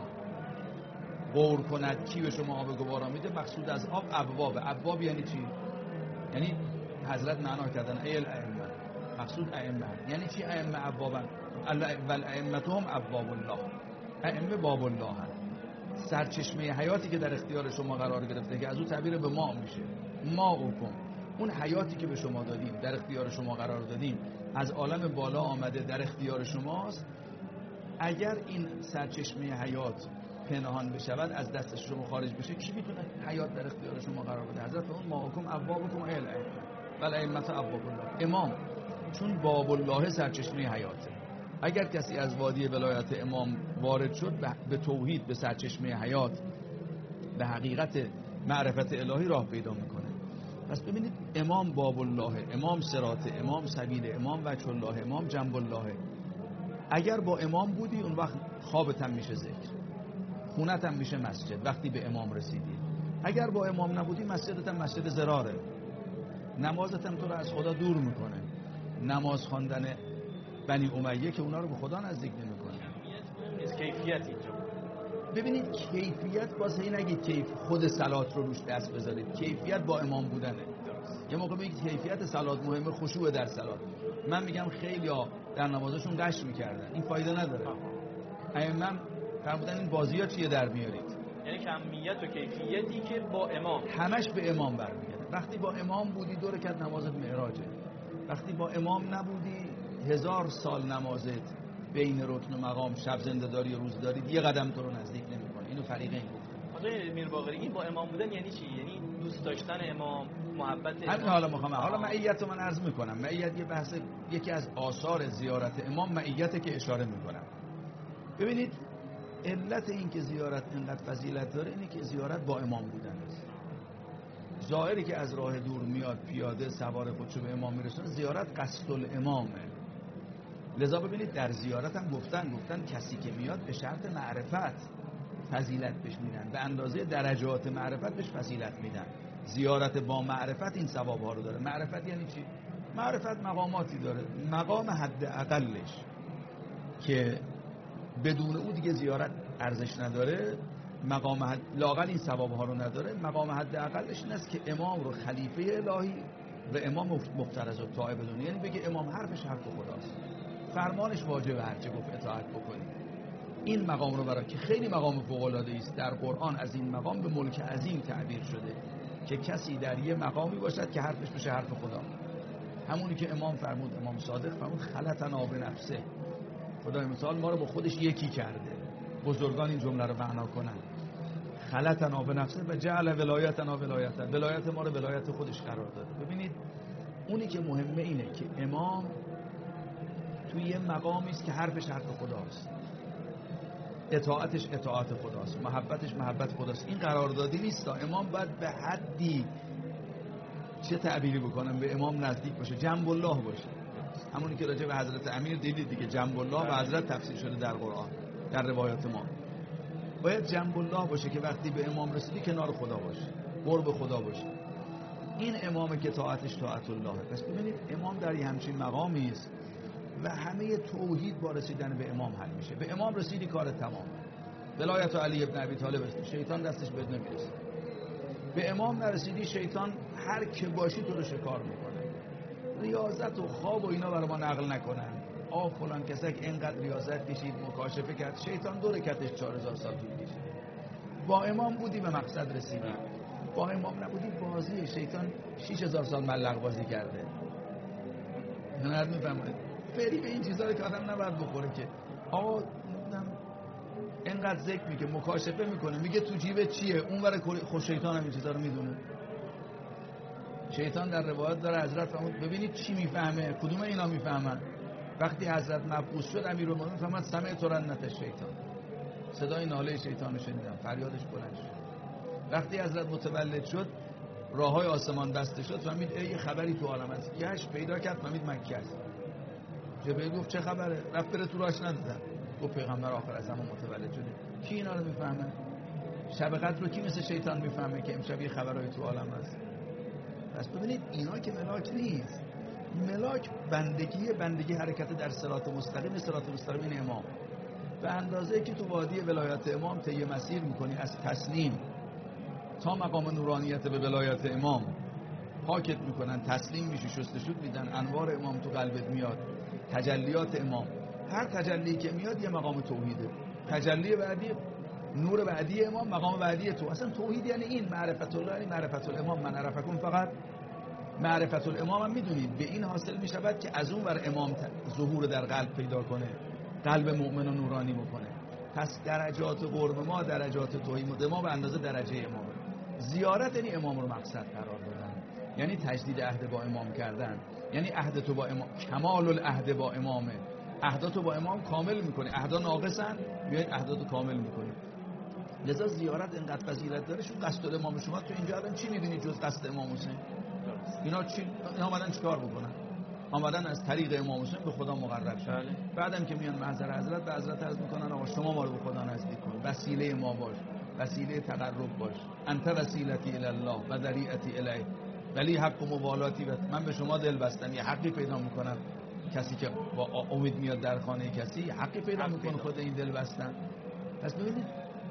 غور کند کی به شما آب گوارا میده، مقصود از آب ابواب. ابواب یعنی چی؟ یعنی حضرت معنا کردن ای الائمه، مقصود ائمه. یعنی چی ائمه ابوابن؟ والائمتهم ابواب الله. ائمه باب الله هست، سرچشمه حیاتی که در اختیار شما قرار گرفته، که از اون تعبیر به ما میشه. ما اوکم، اون حیاتی که به شما دادیم، در اختیار شما قرار دادیم، از عالم بالا آمده، در اختیار شماست. اگر این سرچشمه حیات پنهان بشود، از دست شما خارج بشه، کی میتونه حیات در اختیار شما قرار بده؟ حضرت اون ما اوکم ابوابکم ای الائمه والائمه ابواب الله. امام چون باب الله سرچشمه حیاته، اگر کسی از وادی ولایت امام وارد شد به توحید، به سرچشمه حیات، به حقیقت معرفت الهی راه پیدا میکنه. پس ببینید امام باب الله، امام صراط، امام سبیل، امام وجه الله، امام جنب الله. اگر با امام بودی اون وقت خوابت هم میشه ذکر، خونت هم میشه مسجد وقتی به امام رسیدی. اگر با امام نبودی مسجدت هم مسجد زراره، نمازت هم تو رو از خدا دور میکنه. نماز خواندن بنی امیه که اونا رو به خدا نزدیک نمیکنه. کیفیت اینجا ببینید کیفیت، باز هی نگید کیف خود صلات رو روش دست بذارید، کیفیت با امام بودنه. یه موقع بگید کیفیت صلات مهمه، خشوع در صلات. من میگم خیلی‌ها در نمازشون قش میکردن، این فایده نداره. ائمه فرمودن این بازی‌ها چیه در میارید؟ یعنی کمیت و کیفیتی که با امام همش به امام برمیگرده. وقتی با امام بودی دو رکعت نمازت معراجه، وقتی با امام نبودی هزار سال نمازت بین رکن و مقام، شب زنده داری و روز داری، یه قدم تو رو نزدیک نمی‌کنه. اینو فریقین گفت. آقای میر باقری این با امام بودن یعنی چی؟ یعنی دوست داشتن امام، محبت امام. همین حالا میخوام حالا معیت رو من عرض میکنم. معیت یه بحث، یکی از آثار زیارت امام معیته که اشاره میکنم. ببینید علت این که زیارت اینقدر فضیلت داره اینه که زیارت با امام بودن است. زائری که از راه دور میاد پیاده سوار خودشو به امام میرسونه، زیارت قصد الامامه. لذا ببینید در زیارت هم گفتن گفتن کسی که میاد به شرط معرفت فضیلت بهش میدن، به اندازه درجات معرفت بهش فضیلت میدن. زیارت با معرفت این ثواب ها رو داره. معرفت یعنی چی؟ معرفت مقاماتی داره، مقام حد اقلش که بدون او دیگه زیارت ارزش نداره، مقام حد لااقل این ثواب ها رو نداره. مقام حد اقلش این است که امام رو خلیفه الهی و امام مفترض الطاعه بدونه، یعنی بگه امام حرفش حرف خداست، فرمانش واجبه، هرچه گفت اطاعت بکنی. این مقام رو برای که خیلی مقام فوق العاده است، در قرآن از این مقام به ملک عظیم تعبیر شده که کسی در یه مقامی باشد که حرفش بشه حرف خدا. همونی که امام فرمود، امام صادق فرمود خلطنا بنفسه، خدای مثال ما رو با خودش یکی کرده. بزرگان این جمله رو معنا کنن، خلطنا بنفسه و جعل ولایتنا ولایتا، ولایت ما رو ولایت خودش قرار داده. ببینید اونی که مهمه اینه که امام توی یه مقامی است که حرفش حرف خداست، اطاعتش اطاعت خداست، محبتش محبت خداست. این قراردادی نیست. امام باید به حدی، چه تعبیری بکنم، به امام نزدیک باشه، جنب الله باشه. همونی که راجع به حضرت امیر دیدید دیگه، جنب الله و حضرت تفسیر شده در قرآن، در روایات ما. باید جنب الله باشه که وقتی به امام رسیدی کنار خدا باشه، قرب خدا باشه. این امامه که طاعتش طاعت الله. پس ببینید امام در یه همچین مقامی است و همه توحید با رسیدن به امام حل میشه. به امام رسیدی کار تمام. ولایت علی ابن ابی طالب است، شیطان دستش بهت نمیرسه. به امام نرسیدی شیطان هر که باشی تو رو شکار میکنه. ریاضت و خواب و اینا برای ما نقل نکنن. آ فلان کسک اینقدر ریاضت کشید، مکاشفه کرد، شیطان دو رکعتش چهار هزار سال طول کشید. با امام بودی به مقصد رسیدی، با امام نبودی بازی شیطان شش هزار سال ملق بازی کرده. نه میفهمید فری به این چیزا رو که آدم نباید بخوره که آقا اینقدر ذکر میگه، مکاشفه میکنه، میگه تو جیبت چیه، اون ور خوش شیطان هم این چیزا رو میدونه. شیطان در روایت داره حضرت فرمود ببینید چی میفهمه، کدوم اینا میفهمن. وقتی حضرت مبعوث شد امیرالمومنین فرمود سمع ترنت شیطان، صدای ناله شیطان رو شنیدم، فریادش بلند شد. وقتی حضرت متولد شد راههای آسمان بسته شد، فهمید ای خبری تو عالم است، گشت پیدا کرد فهمید مکه است. جبرئیل گفت چه خبره؟ رفت بره تو راهش ندیدن. گفت پیغمبر آخر از زمان متولد شده. کی اینا رو میفهمه؟ شب قدر رو کی مثل شیطان میفهمه که امشب یه خبرای تو عالم است؟ پس ببینید اینا که ملاک نیست. ملاک بندگی بندگی حرکت در صراط مستقیم. صراط مستقیم امام به اندازه که تو وادی ولایت امام طی مسیر میکنی از تسلیم تا مقام نورانیت به ولایت امام، پاکت میکنن، تسلیم میشی، شستشو میدن، انوار امام تو قلبت میاد، تجلیات امام. هر تجلی که میاد یه مقام توحیده. تجلی بعدی نور بعدی امام، مقام بعدی تو. اصلا توحید یعنی این معرفت الله، یعنی معرفت الامام. من عرفکم فقط معرفت الامام هم میدونید به این حاصل میشود که از اون ور امام ظهور در قلب پیدا کنه، قلب مؤمن و نورانی بکنه. پس درجات قرب ما، درجات توحید ما به اندازه درجه امام. زیارت یعنی امام رو مقصد قرار دادن، یعنی تجدید عهد با امام کردن، یعنی عهد تو با امام، کمال العهد با امامه. عهداتو با امام کامل میکنی، عهدا ناقصن بیاید عهداتو کامل میکنی. لذا زیارت اینقدر فضیلت داره. شو قصد امام شما تو اینجا الان چی میبینی جز قصد امام حسین؟ اینا چی اینا اومدن چیکار بکنن؟ اومدن از طریق امام حسین به خدا مقرب شدن. بعدم که میان محضر حضرت به حضرت عرض میکنن آقا شما ما رو به خدا نزدیک کن، وسیله ما باش، وسیله تقرب باش، انت وسیلتی الی الله و ذریعتی الیه، ولی حق و موالاتی و من به شما دل بستم. یه حقی پیدا میکنم. کسی که با امید میاد در خانه کسی حقی پیدا میکنه خود این دل بستن. پس ببینید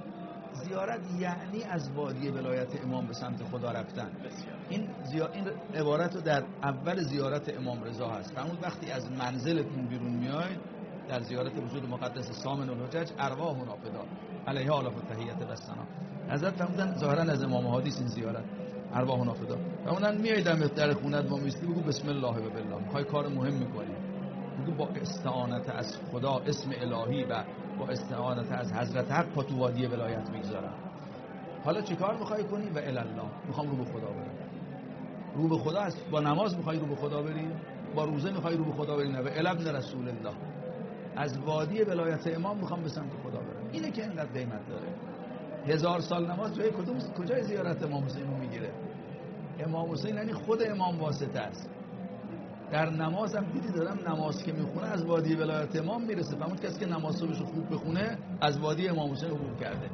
زیارت یعنی از وادی ولایت امام به سمت خدا رفتن. این زیار... این عبارت رو در اول زیارت امام رضا هست. فرمود وقتی از منزلتون بیرون میاید در زیارت وجود مقدس سامن الحجج ارواحنا فدا علیها الاف التحیات و الثنا. حضرت فرمودن ظاهرا از امام هادی این زیارت ارواحنا فدا. فرمودن میایدم در خونت با میستی بگو بسم الله و بالله، میخوای کار مهم میکنی بگو با استعانت از خدا اسم الهی و با استعانت از حضرت حق پا تو وادی ولایت میگذارم. حالا چی کار میخوای کنی؟ و الی الله، میخوام رو به خدا برم. رو به خدا است. با نماز میخوای رو به خدا بری؟ با روزه میخوای رو به خدا بری؟ نه. و الی ابن رسول الله، از وادی ولایت امام میخوام به سمت خدا برم. اینه که اینقدر قیمت داره. هزار سال نماز جای کدوم کجای زیارت امام حسین رو میگیره؟ امام حسین یعنی خود امام واسطه است. در نماز هم دیدی دارم نماز که میخونه از وادی ولایت امام میرسه. فهمید کسی که نماز صبحش خوب بخونه از وادی امام حسین عبور کرده.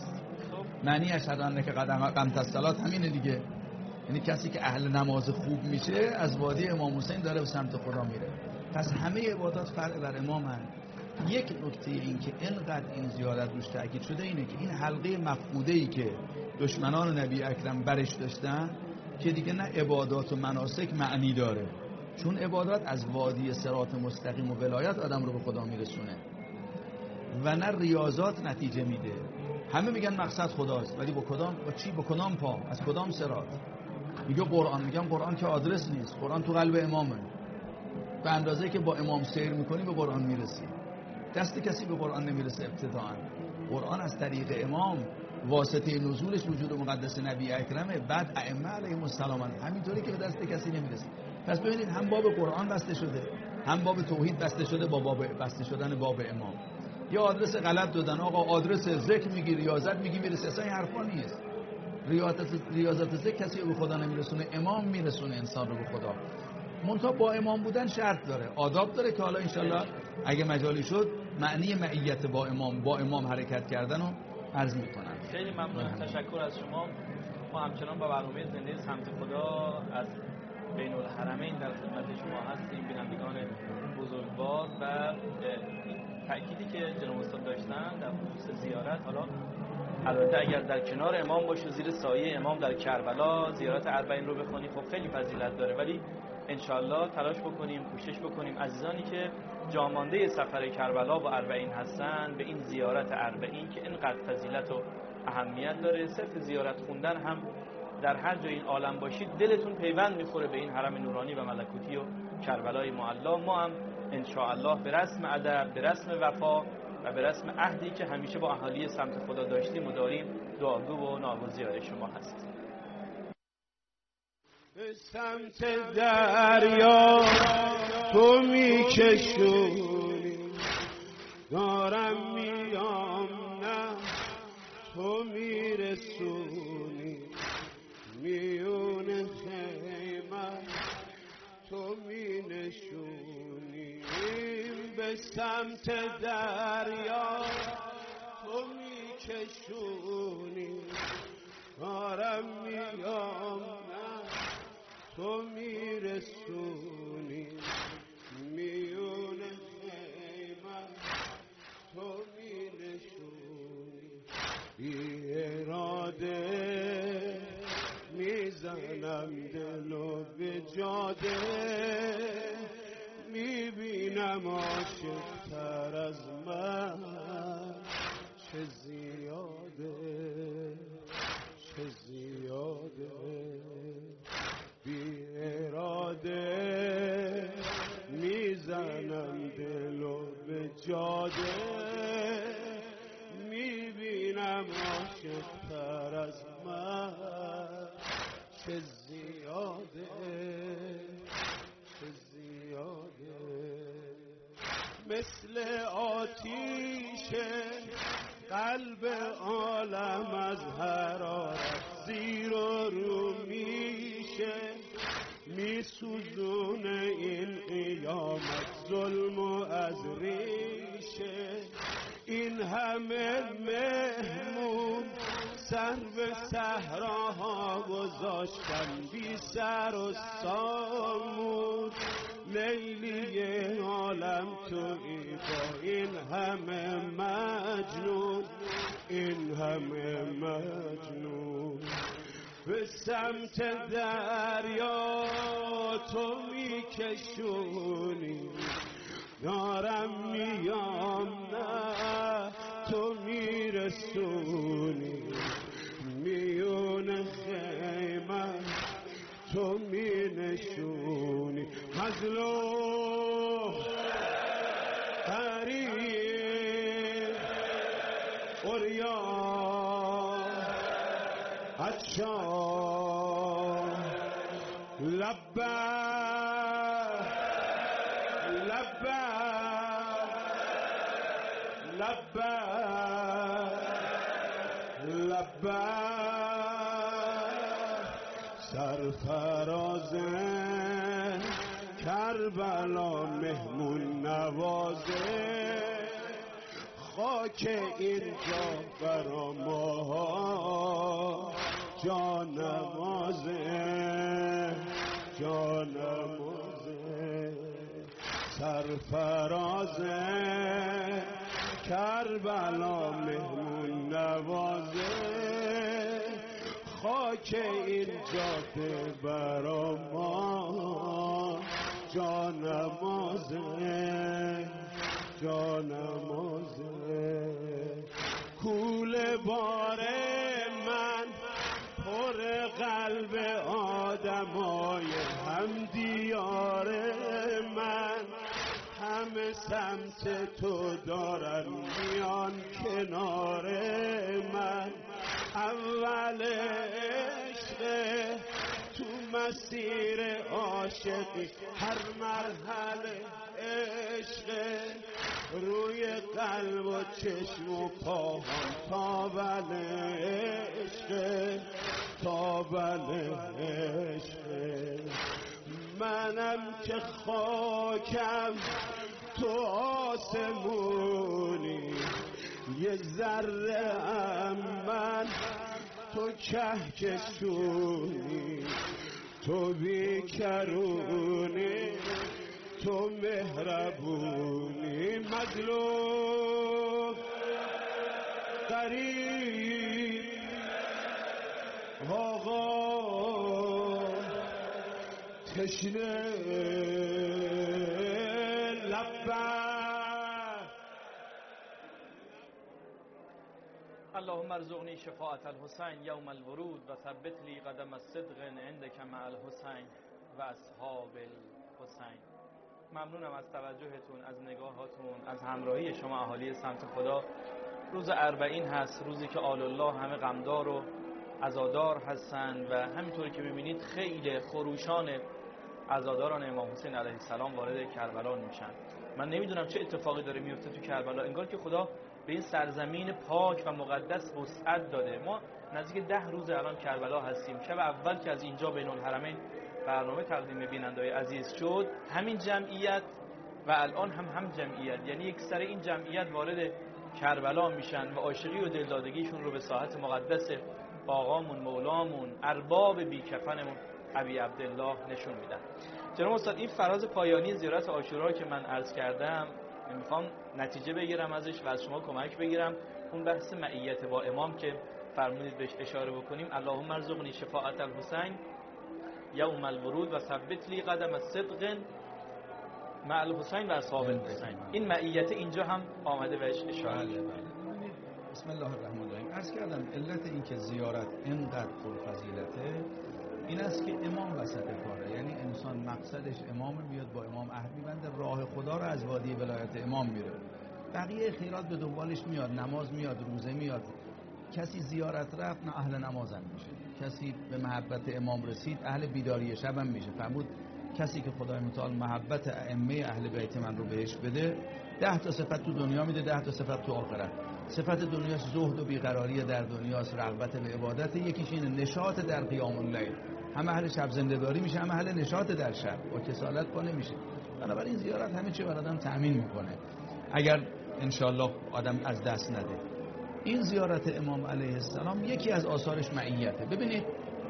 معنی اشهد انک قد قمت الصلاه همینه دیگه. یعنی کسی که اهل نماز خوب میشه از وادی امام حسین داره به سمت خدا میره. پس همه عبادات فرع بر امام هست. یک نکته این که اینقدر این زیارت روش تاکید شده اینه که این حلقه مفقوده‌ای که دشمنان نبی اکرم برش داشتن که دیگه نه عبادات و مناسک معنی داره، چون عبادات از وادی صراط مستقیم و ولایت آدم رو به خدا میرسونه و نه ریاضات نتیجه میده. همه میگن مقصد خداست، ولی با کدام با چی با کدام پا از کدام صراط؟ میگه قرآن. میگم قرآن که آدرس نیست، قرآن تو قلب امامه. به اندازه که با امام سیر میکنی به قرآن میرسی. دست کسی به قرآن نمیرسه ابتداءً. قرآن از طریق امام واسطه نزولش وجود مقدس نبی اکرمه، بعد ائمه علیهم السلام، همینطوری که به دست کسی نمیرسه. پس ببینید هم باب قرآن بسته شده، هم باب توحید بسته شده با باب بسته شدن باب امام. یا آدرس غلط دادن، آقا آدرس ذکر میگی ریاضت میگی میرسه، اصلا این حرفا نیست. ریاضت ریاضت ذکر کسی رو به خدا نمیرسونه، امام میرسونه انسان رو به خدا. منتها با امام بودن شرط داره، آداب داره که حالا انشالله اگه مجالی شد معنی معیت با امام با امام حرکت کردن رو عرض میکنم. خیلی ممنونم، تشکر از شما. ما همچنان با برنامه زنده سمت خدا از بین الحرمین در خدمت شما هستیم بینندگان بزرگوار و تأکیدی که جناب استاد داشتن در خصوص زیارت. حالا البته اگر در کنار امام باشی زیر سایه امام در کربلا زیارت اربعین رو بخونی خب خیلی فضیلت داره، ولی انشالله تلاش بکنیم کوشش بکنیم عزیزانی که جامانده سفر کربلا و اربعین هستن به این زیارت اربعین که اینقدر فضیلت و اهمیت داره. صرف زیارت خوندن هم در هر جای این عالم باشید دلتون پیوند میخوره به این حرم نورانی و ملکوتی و کربلای معلا. ما هم انشاءالله به رسم ادب، به رسم وفا و به رسم عهدی که همیشه با اهالی سمت خدا داشتیم و داریم دعاگو و ناگزیر شما هستیم. به سمت دریا تو میکشونی، دارم میام نه تو میرسونی، میون خیمه تو مینشونی. به سمت دریا تو میکشونی، دارم میام نه تو میرسونی، میون خیمه تو مینشونی. بی اراده میزنم دلو به جاده، میبینم عاشق تر از من چه زیاده چه زیاده. بی اراده میزنم دلو به جاده، میبینم عاشق تر از من چه زیاده چه زیاده. به مثل آتیش قلب عالم از حرارت زیر و رو میشه، میسوزونه این قیامت ظلم و از ریشه. این همه مهمون سر به صحراها گذاشتن بی سر و سامون، لیلی عالم تویی با این همه مجنون، این همه مجنون. به سمت دریا تو میکشونی، دارم میام نه تو میرسونی، میون خیمه تو مینشونی. مظلوم غریب عریان عطشان لبک لبک لبک لبک. سرفراز کربلا مهمون نوازه، خاک اینجا برا ما جانمازه جانمازه. سرفراز کربلا مهمون نوازه، خاک این جاده برا ما جانمازه جانمازه. کوله بار من پر قلب آدمای هم دیار من، همه سمت تو دارن میان کنار من. اول عشق تو مسیر عاشقی، هر مرحله عشق روی قلب و چشم و پاهم تاول عشق تاول عشق. منم که خاکم تو آسمونی، یه ذره ام من تو کهکشونی، تو بیکرونی تو مهربونی. مظلوم غریب آقا تشنه لبک. اللهم ارزقنی شفاعت الحسین یوم الورود و ثبت لی قدم الصدق عندک مع الحسین و اصحاب الحسین. ممنونم از توجهتون، از نگاهاتون، از همراهی شما اهالی سمت خدا. روز اربعین هست، روزی که آل الله همه غمدار و عزادار هستن و همینطوری که میبینید خیلی خروشان عزاداران امام حسین علیه السلام وارد کربلا میشن. من نمیدونم چه اتفاقی داره میفته تو کربلا، انگار که خدا به این سرزمین پاک و مقدس وسعت داده. ما نزدیک ده روز الان کربلا هستیم. شب اول که از اینجا بین الحرمین برنامه تقدیم بیننده‌های عزیز شد، همین جمعیت و الان هم هم جمعیت، یعنی یک سر این جمعیت وارد کربلا میشن و عاشقی و دلدادگیشون رو به ساحت مقدس آقامون مولامون ارباب بیکفنمون ابی عبدالله نشون میدن. جناب استاد، این فراز پایانی زیارت عاشورا که من عرض کردم میخوام نتیجه بگیرم ازش و از شما کمک بگیرم. اون بحث معیت با امام که فرمودید بهش اشاره بکنیم، اللهم ارزقنی شفاعت الحسین یوم الورود و ثبت لی قدم الصدق مع الحسین و اصحاب الحسین. این معیت اینجا هم آمده بهش اشاره. بله بله. بسم الله الرحمن الرحیم. عرض کردم علت این که زیارت اینقدر پرفضیلته این است که امام وسط کاره، یعنی انسان مقصدش امام بیاد، با امام عهد میبنده، راه خدا رو از وادی ولایت امام میره، بقیه خیرات به دنبالش میاد، نماز میاد، روزه میاد. کسی زیارت رفت نه اهل نمازم میشه، کسی به محبت امام رسید اهل بیداری شبم میشه. فرمود کسی که خدای متعال محبت ائمه اهل بیت من رو بهش بده، ده تا صفت تو دنیا میده، ده تا صفت تو آخرت. صفت دنیاش زهد و بیقراری در دنیاست، رغبت به عبادت. یکیش اینه نشاط در قیام اللیل، هم اهل شب زنده‌داری میشه، هم اهل نشاط در شب، با کسالت پا نمیشه. بنابراین زیارت همه چی بر آدم تأمین میکنه اگر انشالله آدم از دست نده. این زیارت امام علیه السلام یکی از آثارش معیته. ببینید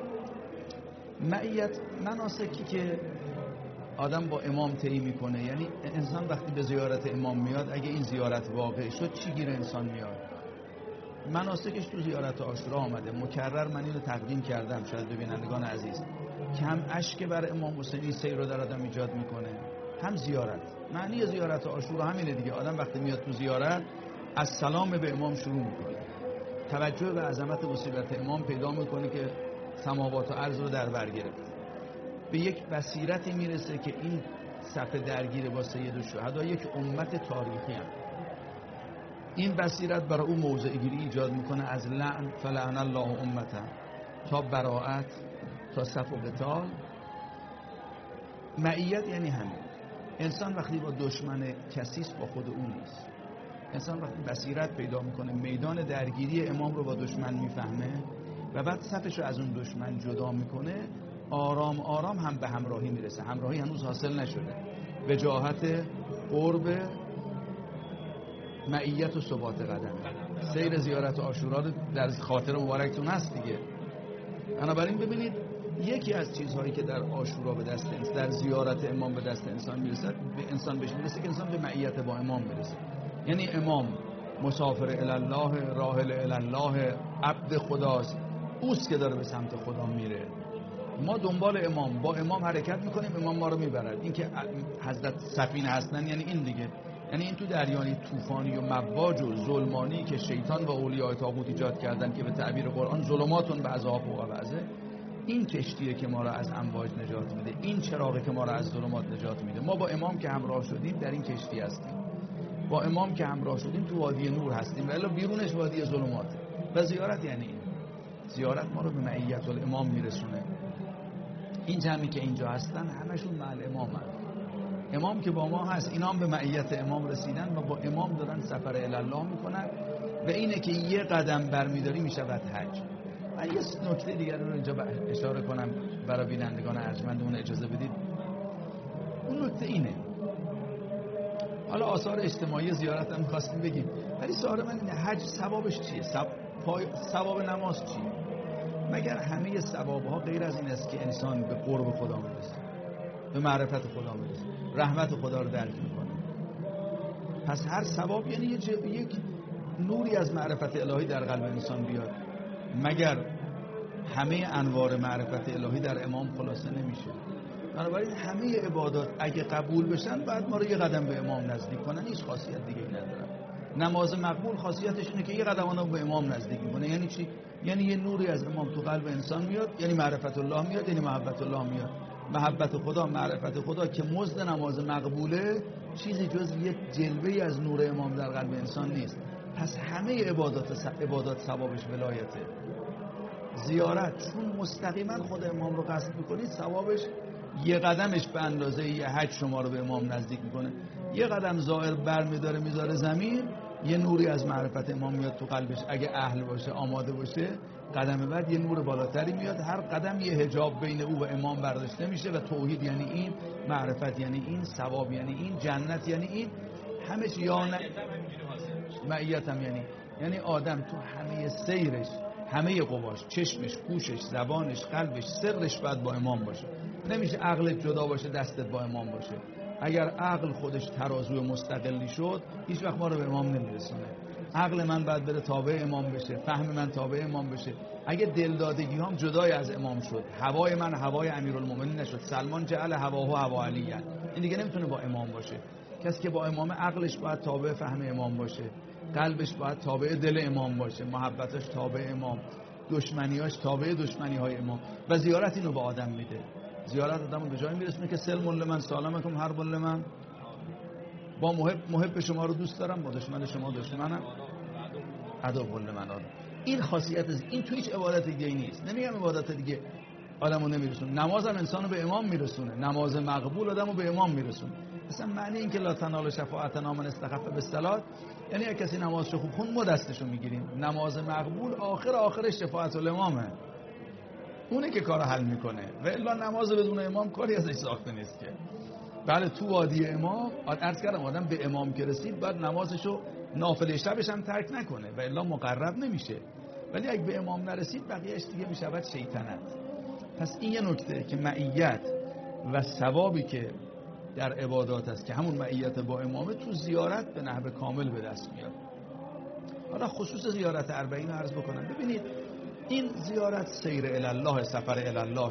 معیت مناسکی که آدم با امام طی میکنه، یعنی انسان وقتی به زیارت امام میاد، اگه این زیارت واقع شد چی گیر انسان میاد؟ مناسکش تو زیارت عاشورا آمده، مکرر من اینو تقدیم کردم شاید ببینندگان عزیز. کم اشک بر امام حسینی سیر رو در آدم ایجاد میکنه، هم زیارت. معنی زیارت عاشورا همینه دیگه، آدم وقتی میاد تو زیارت از سلام به امام شروع میکنه، توجه به عظمت مصیبت امام پیدا میکنه که سماوات و ارض رو در بر گرفت. به یک بصیرتی میرسه که این صف درگیر با سید الشهدا یک امت تاریخی هم. این بصیرت برای اون موضع گیری ایجاد میکنه از لعن فلعن الله امته تا براءت تا صف و قتال. معیت یعنی همین. انسان وقتی با دشمن کسیست با خود اون نیست. انسان وقتی بصیرت پیدا میکنه میدان درگیری امام رو با دشمن میفهمه و بعد صفش رو از اون دشمن جدا میکنه، آرام آرام هم به همراهی میرسه. همراهی هنوز حاصل نشده، به جهت قرب معیت و ثبات قدم. سیر زیارت عاشورا در خاطر مبارکتون هست دیگه. بنابراین ببینید یکی از چیزهایی که در عاشورا به دست انسان، در زیارت امام به دست انسان میرسه، به انسان بهش میرسه که انسان به معیت با امام میرسه. یعنی امام مسافر الله، راحل الله، عبد خداست، اوست که داره به سمت خدا میره. ما دنبال امام، با امام حرکت میکنیم، امام ما رو میبرد. این که حضرت سفینه هستن یعنی این دیگه، یعنی این تو دریانی طوفانی و مواج و ظلمانی که شیطان و اولیاء طاغوت ایجاد کردن که به تعبیر قرآن ظلماتون بعضها فوق بعضه، این کشتیه که ما را از امواج نجات میده، این چراغه که ما را از ظلمات نجات میده. ما با امام که همراه شدیم در این کشتی هستیم، با امام که همراه شدیم تو وادی نور هستیم، ولی بیرونش وادی ظلمات. و زیارت یعنی این، زیارت ما رو به معیت الامام میرسونه. این جمعی که اینجا هستن همشون مع الامام هستن. امام که با ما هست، اینا هم به معیت امام رسیدن و با امام دارن سفر الله میکنن و اینه که یه قدم برمیداری میشود حج. من یه نکته دیگر رو اینجا اشاره کنم برای بینندگان ارجمندمون، اجازه بدید. اون نکته اینه، حالا آثار اجتماعی زیارت هم می‌خواستیم بگیم، ولی سوال من اینه حج ثوابش چیه؟ ثواب نماز چیه؟ مگر همه ثوابها غیر از این است که انسان به قرب خدا میرسه، به معرفت خدا میرسه، رحمت خدا رو درک میکنه؟ پس هر ثواب یعنی یک نوری از معرفت الهی در قلب انسان بیاد. مگر همه انوار معرفت الهی در امام خلاصه نمیشه؟ بنابراین همه عبادات اگه قبول بشن بعد ما رو یه قدم به امام نزدیک کنن، هیچ خاصیت دیگه نداره. نماز مقبول خاصیتش اینه که یه قدم اونو به امام نزدیک میکنه. یعنی چی؟ یعنی یه نوری از امام تو قلب انسان میاد، یعنی معرفت الله میاد، یعنی محبت الله میاد. محبت خدا، معرفت خدا که مزد نماز مقبوله، چیزی جز یک جلوه از نور امام در قلب انسان نیست. پس همه عبادات عبادات ثوابش ولایته. زیارت چون مستقیما خود امام رو قصد میکنید، ثوابش یه قدمش به اندازه یه حج شما رو به امام نزدیک میکنه. یه قدم زائر بر میداره میذاره زمین، یه نوری از معرفت امام میاد تو قلبش، اگه اهل باشه، آماده باشه، قدم بعد یه نور بالاتری میاد. هر قدم یه حجاب بین او و امام برداشته میشه و توحید یعنی این، معرفت یعنی این، ثواب یعنی این، جنت یعنی این، همش یا نه معیت هم یعنی یعنی آدم تو همه سیرش، همه قواش، چشمش، گوشش، زبانش، قلبش، سرش باید با امام باشه. نمیشه عقلت جدا باشه دستت با امام باشه. اگر عقل خودش ترازوی مستقلی شد، هیچ وقت ما رو به امام نمیرسونه. عقل من باید بره تابع امام بشه، فهم من تابع امام بشه. اگه دلدادگی هم جدای از امام شد، هوای من هوای امیرالمومنین نشد، سلمان جعل هواه هوا علی، این دیگه نمیتونه با امام باشه. کسی که با امام، عقلش باید تابع فهم امام باشه، قلبش باید تابع دل امام باشه، محبتش تابع امام، دشمنیاش تابع دشمنی های امام. و زیارت اینو به آدم میده. زیارت آدمو به جای میرسونه که سلم لمن سالمکم حرب لمن، با محب محب شما رو دوست دارم، با دشمن شما دشمنم، عدو لمن. این خاصیت از این تو هیچ عبادت دیگه نیست. نمیگم عبادت دیگه آدمو نمیرسونه. نماز هم انسانو به امام میرسونه. نماز مقبول آدمو به امام میرسونه. اصلا معنی این که لا تنال شفاعتنا من استخف بالصلاه یعنی اگه کسی نمازشو خوب خوند ما دستشو میگیریم. نماز مقبول آخر آخرش شفاعت الامامه، اونه که کارو حل میکنه. و الا نماز بدون امام کاری ازش ساخته نیست که. بله تو وادی امام عرض کردم آدم به امام که رسید بعد نمازشو نافله شبش هم ترک نکنه و الا مقرب نمیشه. ولی اگه به امام نرسید بقیه‌اش دیگه میشود شیطنت. پس این یه نکته که معیت و ثوابی که در عبادات است که همون معیت با امامه تو زیارت به نحو کامل به دست میاد. حالا خصوص زیارت اربعین رو عرض بکنم. ببینید این زیارت سیر الالله، سفر الالله.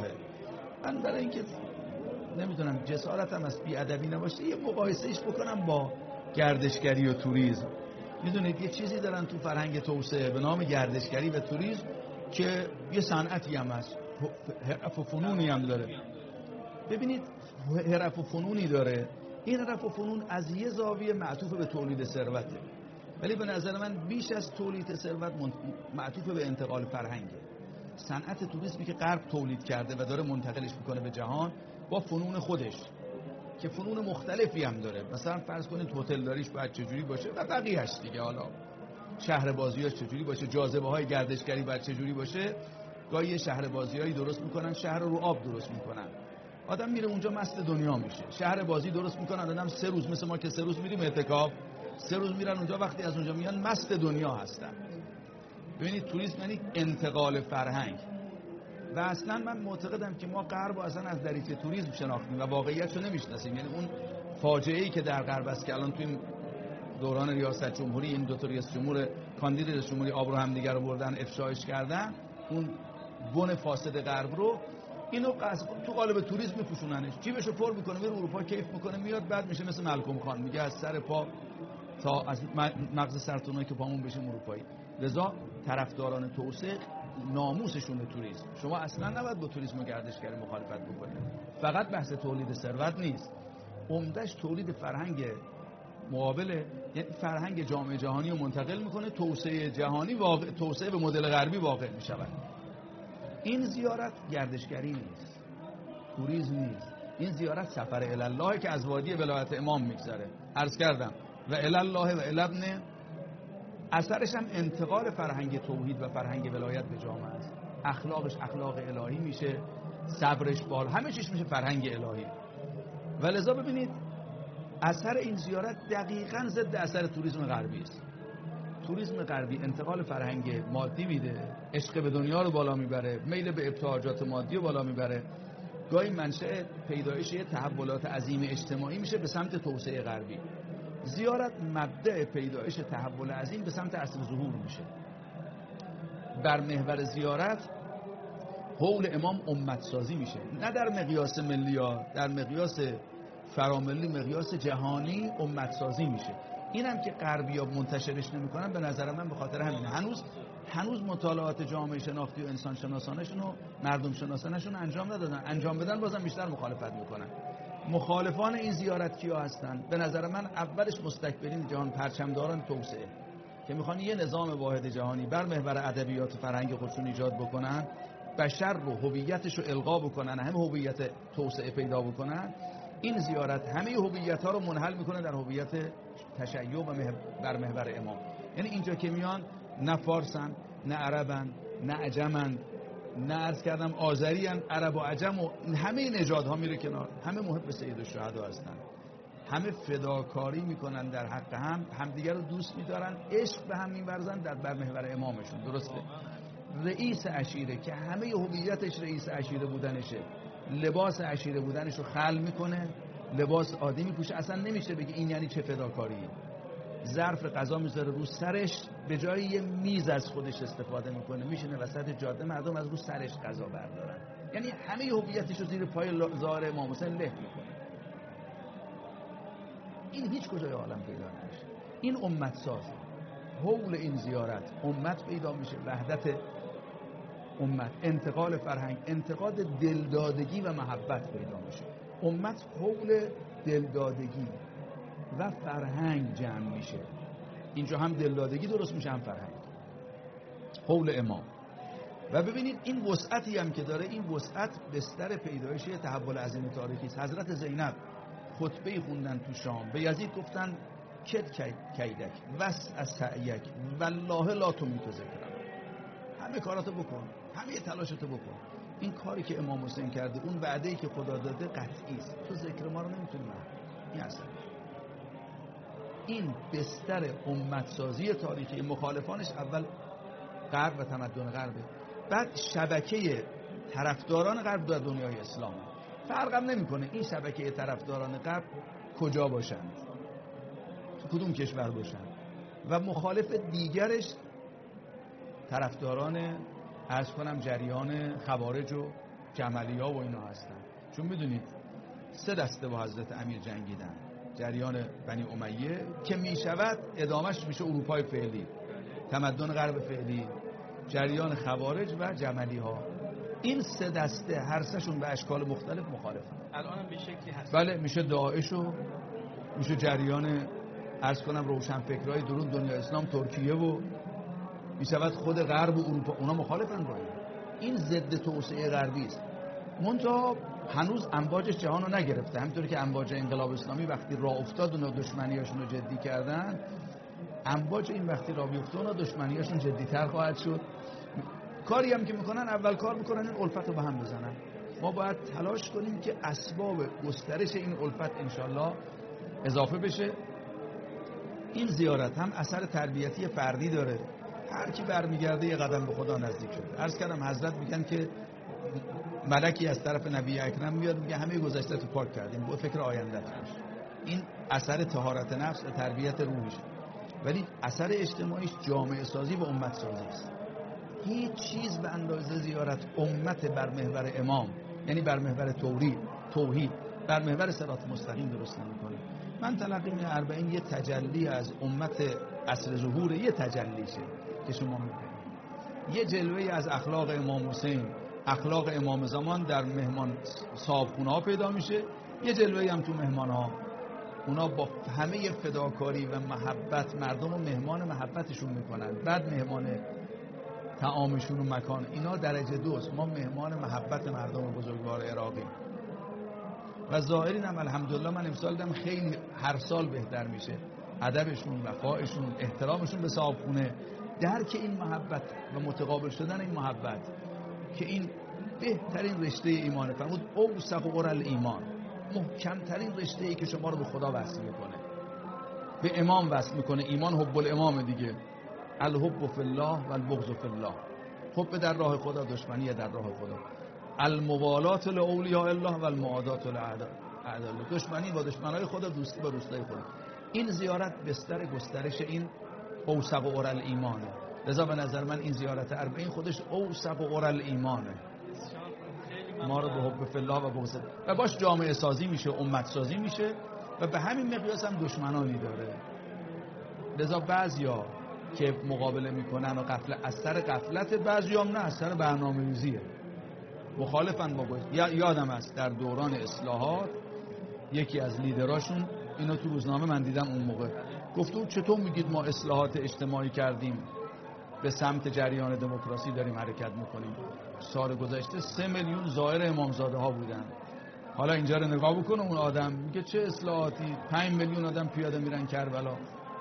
من برای اینکه نمیدونم جسارتم از بی‌ادبی نباشه یه مقایسهش بکنم با گردشگری و توریسم. میدونید یه چیزی دارن تو فرهنگ توسعه به نام گردشگری و توریسم که یه صنعتی هم هست، حرف و فنونی هم داره. ببینید حرف و فنونی داره. این حرف و فنون از یه زاویه معطوف به تولید ثروته، ولی به نظر من بیش از تولید ثروت معطوف به انتقال فرهنگه. صنعت توریسمی که غرب تولید کرده و داره منتقلش میکنه به جهان با فنون خودش که فنون مختلفی هم داره. مثلا فرض کنید هتل داریش باید چجوری باشه و بقیه‌اش دیگه، حالا شهر بازیاش چجوری باشه، جاذبه های گردشگری باید چجوری باشه. گاهی شهر بازیایی درست میکنن، شهر رو آب درست میکنن، آدم میره اونجا مست دنیا میشه. شهر بازی درست میکنن، آدم سه روز مثل ما که سه روز میریم اعتکاف، سه روز میرن اونجا، وقتی از اونجا میان مست دنیا هستن. ببینید توریسم یعنی انتقال فرهنگ. و اصلا من معتقدم که ما غرب اصلا از دریچه توریسم شناختیم و واقعیتشو نمیشناسیم. یعنی اون فاجعه‌ای که در غرب است که الان تو این دوران ریاست جمهوری این دو تا رئیس جمهور کاندید رئیس جمهوری آب رو هم دیگه رو بردن افشایش کردن، اون بن فاسد غرب رو اینو تو قالب توریسم میپوشوننش، جیبشو پر میکنه میره اروپا کیف میکنه میاد، بعد میشه مثل ملکم خان میگه از سر پا تا از مغز سرتونایی که پامون بشیم اروپایی. لذا طرفداران توسعه ناموسشون توریسم. شما اصلا نباید با توریسم و گردشگری مخالفت بکنید. فقط بحث تولید ثروت نیست، عمده‌اش تولید فرهنگ مقابله. یعنی فرهنگ جامعه جهانی رو منتقل میکنه، توسعه جهانی واقع، توسعه به مدل غربی واقع میشود. این زیارت گردشگری نیست، توریسم نیست. این زیارت سفر الالله که از وادی ولایت امام میگذره. عرض کردم و الالله و الابن، اثرش هم انتقال فرهنگ توحید و فرهنگ ولایت به جامعه است. اخلاقش اخلاق الهی میشه، صبرش بال، همه چیش میشه فرهنگ الهی. و لذا ببینید اثر این زیارت دقیقاً ضد اثر توریسم غربی است. توریسم غربی انتقال فرهنگ مادی میده، عشق به دنیا رو بالا میبره، میل به ابتهاجات مادی رو بالا میبره، گاهی منشأ پیدایش یه تحولات عظیم اجتماعی میشه به سمت توسعه غربی. زیارت مبدأ پیدایش تحول عظیم به سمت عصر ظهور میشه. بر محور زیارت حول امام امت سازی میشه، نه در مقیاس ملی ها، در مقیاس فراملی، مقیاس جهانی امت سازی میشه. اینم که غربی‌ها منتشرش نمی‌کنن به نظر من به خاطر همینه. هنوز هنوز مطالعات جامعه شناختی و انسان شناسانشون و مردم شناسانشون انجام ندادن. انجام بدن بازم بیشتر مخالفت میکنن. مخالفان این زیارت کیا هستن؟ به نظر من اولش مستکبرین جهان پرچمداران توسعه که میخوان یه نظام واحد جهانی بر محور ادبیات و فرهنگ خودشون ایجاد بکنن، بشر رو هویتش رو القا بکنن، هم هویت توسعه پیدا بکنن. این زیارت همه هویت‌ها رو منحل میکنه در هویت تشیع و بر محور امام. یعنی اینجا که میان نه فارسن، نه عربن، نه عجمن، نه عرض کردم آذریان، عرب و عجم و همه نژادها میره کنار، همه محب سید الشهدا هستن، همه فداکاری میکنن در حق هم، همدیگر رو دوست میدارن، عشق به هم میورزن در بر محور امامشون. درسته؟ رئیس عشیره که همه هویتش رئیس عشیره بودنشه، لباس عشیره بودنش رو خلع میکنه، لباس عادی میپوشه، اصلا نمیشه بگه این یعنی چه فداکاری. ظرف غذا میذاره رو سرش، به جای یه میز از خودش استفاده میکنه، میشینه وسط جاده، مردم از رو سرش غذا بردارن. یعنی همه هویتش رو زیر پای ظاهر امام حسین له میکنه. این هیچ کجای عالم پیدا نمیشه. این امت سازه. حول این زیارت امت پیدا میشه، وحدت امت، انتقال فرهنگ، انتقاد دلدادگی و محبت پیدا میشه. امت حول دلدادگی و فرهنگ جمع میشه. اینجا هم دلدادگی درست میشه هم فرهنگ. حول امام و ببینید این وسعتی هم که داره، این وسعت بستر پیدایش تحول عظیم تاریخی است. حضرت زینب خطبه خوندن تو شام، به یزید گفتن کد کیدک وس از سعیک والله لا تمیت ذکرم، همه کاراتو بکن، همه تلاشتو بکن. این کاری که امام حسین کرده، اون وعده‌ای که خدا داده قطعی است، تو ذکر ما رو نمیتونی محو. این اصلا این بستر امتسازی تاریخی مخالفانش اول غرب و تمدن غربه، بعد شبکه طرفداران غرب در دنیای اسلام. فرقم نمیکنه این شبکه طرفداران غرب کجا باشند، تو کدوم کشور باشند، و مخالف دیگرش طرفداران عرض کنم جریان خوارج و جملی‌ها و اینا هستن. چون میدونید سه دسته با حضرت امیر جنگیدن، جریان بنی امیه که میشود ادامش میشه اروپای فعلی، تمدن غرب فعلی، جریان خوارج و جملی‌ها. این سه دسته هر سهشون به اشکال مختلف مخالفن. الان هم به شکلی هست. بله، میشه داعش و میشه جریان عرض کنم روشنفکرای درون دنیا اسلام، ترکیه و میشود خود غرب و اروپا، اونا مخالفن با این. این ضد توسعه غربی است. منتها هنوز امواجش جهان رو نگرفته. همینطوری که امواج انقلاب اسلامی وقتی راه افتاد اونا دشمنیاشون رو جدی کردن، امواج این وقتی راه بیفته اونا دشمنیاشون جدی‌تر خواهد شد. کاری هم که میکنن، اول کار میکنن این الفت رو به هم بزنن. ما باید تلاش کنیم که اسباب گسترش این الفت انشالله اضافه بشه. این زیارت هم اثر تربیتی فردی داره، هر کی برمیگرده یه قدم به خدا نزدیک شده. عرض کردم حضرت میگن که ملکی از طرف نبی اکرم میاد میگه همه گذشته تو پاک کردیم، با فکر آینده باش. این اثر طهارت نفس و تربیت روحش، ولی اثر اجتماعیش جامعه سازی و امت سازی است. هیچ چیز به اندازه زیارت امت بر محور امام، یعنی بر محور توحید، توحید بر محور صراط مستقیم درست نمی‌کنه. من تلقی می اربعین یه تجلی از امت عصر ظهور، یه تجلیشه که شما می‌بینید، یه جلوه‌ای از اخلاق امام حسین، اخلاق امام زمان در مهمان صاحبخونه‌ها پیدا میشه، یه جلوه‌ای هم تو مهمان‌ها. اونا با همه فداکاری و محبت مردم رو مهمان محبتشون میکنن، بعد مهمان طعامشون و مکان. اینا درجه دوست، ما مهمان محبت مردم بزرگوار عراقی. و ظاهرین هم الحمدلله من امسال دیدم خیلی هر سال بهتر میشه، ادبشون، وفایشون، احترامشون به صاحبخونه، درک این محبت و متقابل شدن این محبت که این بهترین رشته ایمانه. فرمود اوثق قرل ایمان، محکمترین رشته ای که شما رو به خدا وصل میکنه، به امام وصل میکنه. ایمان حب الامام دیگه، الحب فی الله و البغض فی الله. حب در راه خدا، دشمنی در راه خدا. الموالات لاولیاء الله و المعادات لاعداء الله. دشمنی با دشمنای خدا، دوستی با دوستای خدا. این زیارت بستر گسترش این اوثق قرل ایمانه. لذا به نظر من این زیارت اربعین خودش اوثق قرل ایمانه، ما رو به حب فی الله و بغض و باش جامعه سازی میشه، امت سازی میشه، و به همین مقیاس هم دشمنانی داره. لذا بعضیا که مقابله میکنن و غفلت، از سر غفلت، بعضی هم نه، از سر برنامه‌ریزیه، مخالفن با باید. یا یادم است در دوران اصلاحات یکی از لیدراشون اینو تو روزنامه من دیدم اون موقع گفته چطور میگید ما اصلاحات اجتماعی کردیم، به سمت جریان دموکراسی داریم حرکت میکنیم. سال گذشته سه میلیون زائر امامزاده ها بودن. حالا اینجا رو نگاه بکنه اون آدم میگه چه اصلاحاتی، پنج میلیون آدم پیاده میرن کربلا،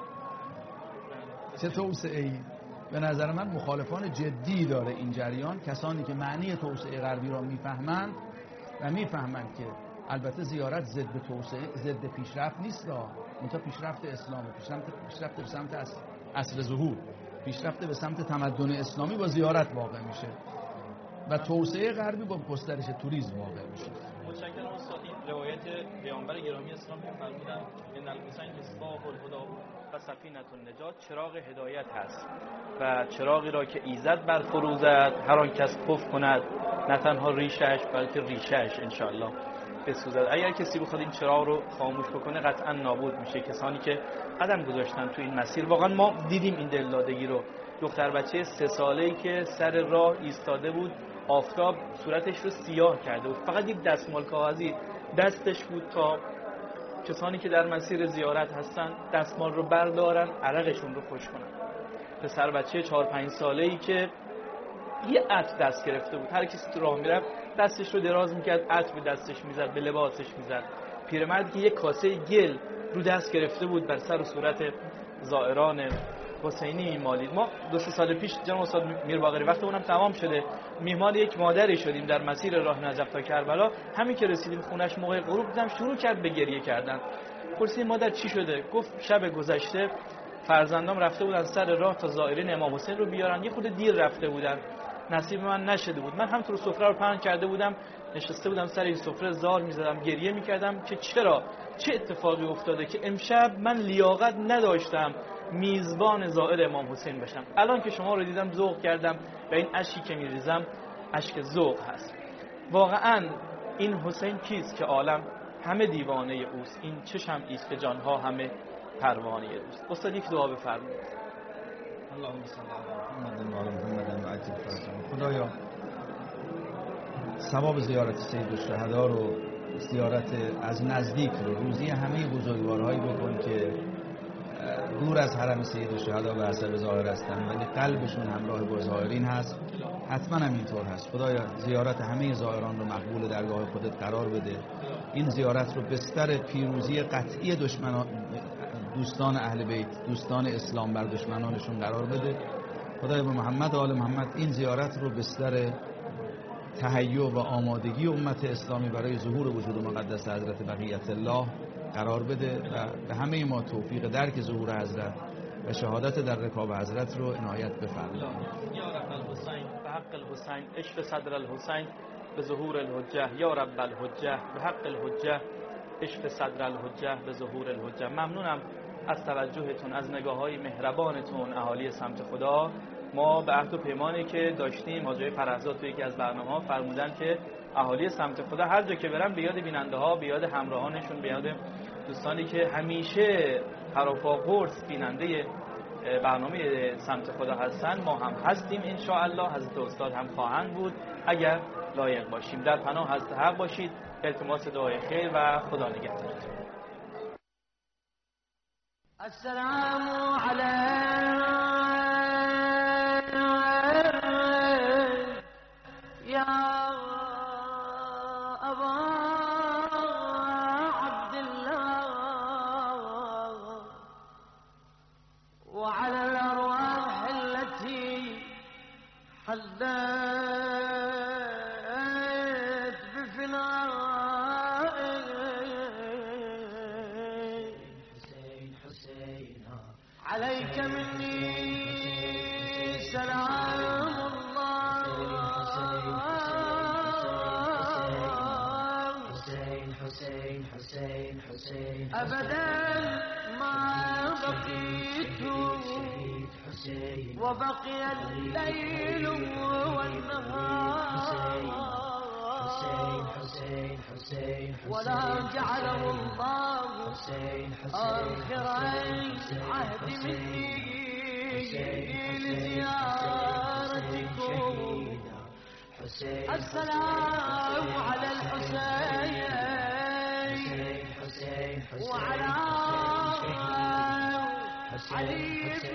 چه توسعه‌ای. به نظر من مخالفان جدی داره این جریان، کسانی که معنی توسعه غربی را میفهمند و میفهمند که البته زیارت ضد توسعه، ضد پیشرفت نیست، منتها پیشرفت اسلام، پیشرفت پیشرفت به سمت عصر ظهور، پیشرفت به سمت تمدن اسلامی با زیارت واقع میشه و توسعه غربی با گسترش توریسم واقع میشه. متشکرم استاد. این روایت پیامبر گرامی اسلام که فرمودن ان الحسین مصباح الهدی و سفینه النجات، چراغ هدایت هست و چراغی را که ایزد برفروزد هر آن کس پف کند، نه تنها ریشش بلکه ریشش انشاءالله بسوزد. اگر کسی بخواد این چراغ رو خاموش بکنه قطعا نابود میشه. کسانی که قدم گذاشتن تو این مسیر، واقعا ما دیدیم این دلدادگی رو. دختر بچه سه ساله‌ای که سر راه ایستاده بود، آفتاب صورتش رو سیاه کرده بود، فقط یک دستمال کاغذی دستش بود تا کسانی که در مسیر زیارت هستن دستمال رو بردارن عرقشون رو خوش کنن. پسر بچه چهار پنج ساله‌ای که یه عطر دست گرفته بود. هر کسی تو راه میرفت دستش رو دراز میکرد، عطر به دستش میزد، به لباسش میزد. پیرمردی که یک کاسه گل رو دست گرفته بود بر سر و صورت زائران حسینی مالید. ما دو سه سال پیش جناب استاد میرباقری وقت اونم تمام شده میهمان یک مادری شدیم در مسیر راه نجف تا کربلا. همین که رسیدیم خونش موقع غروب دیدم شروع کرد به گریه کردن. پرسیدم مادر چی شده؟ گفت شب گذشته فرزندام رفته بودن سر راه تا زائرین امام حسین رو بیارن، یه خود دیر رفته بودن، نصیب من نشده بود. من هم تو سفره رو پهن کرده بودم، نشسته بودم سر این سفره زار می‌زدم، گریه می‌کردم که چرا چه اتفاقی افتاده که امشب من لیاقت نداشتم میزبان زائر امام حسین بشم. الان که شما رو دیدم ذوق کردم و این اشکی که می‌ریزم اشک ذوق هست. واقعاً این حسین کیست که عالم همه دیوانه اوست؟ این چه شمعی است که جانها همه پروانه اوست؟ استاد یک دعا بفرمایید. اللهم صل علی محمد و آل محمد و عجل فرجهم. خدایا ثواب زیارت سید الشهدا رو، زیارت از نزدیک رو روزی همه بزرگوارهایی بکن که دور از حرم سید الشهدا و حسب ظاهر هستن ولی قلبشون همراه با ظاهرین هست. حتما هم اینطور هست. خدایا زیارت همه زائران رو مقبول درگاه خودت قرار بده. این زیارت رو بستر پیروزی قطعی دشمنان دوستان اهل بیت، دوستان اسلام بر دشمنانشون قرار بده. خدای به محمد و آل محمد این زیارت رو بستر تهیع و آمادگی امت اسلامی برای ظهور وجود مقدس حضرت بقیت الله قرار بده و به همه ما توفیق درک ظهور حضرت و شهادت در رکاب حضرت رو عنایت بفرمایید. یا رب الحسین به حق الحسین اشف صدر الحسین به ظهور الحجه. یا رب الحجه به حق الحجه اشف صدر الحجه به ظهور الحجه. ممنونم از توجهتون، از نگاه‌های مهربانتون اهالی سمت خدا. ما به عهد و پیمانی که داشتیم حاجی فرهزاد تو یکی از برنامه‌ها فرمودن که اهالی سمت خدا هر جا که برن به یاد بیننده‌ها، به یاد همراهانشون، به یاد دوستانی که همیشه پروپا قرص بیننده برنامه سمت خدا هستن ما هم هستیم ان شاء الله. حضرت استاد هم خواهند بود اگر لایق باشیم. در پناه حضرت حق باشید. التماس دعای خیر و خدا نگهدارتون. السلام علیکم یا ابا عبدالله وعلى الارواح التي حلت بفنائك. عليك مني سلام الله أبدا ما بقيت وبقي الليل والنهار ولا جعله الله آخر عهد مني لزيارتكم. السلام على الحسين وعلى علي بن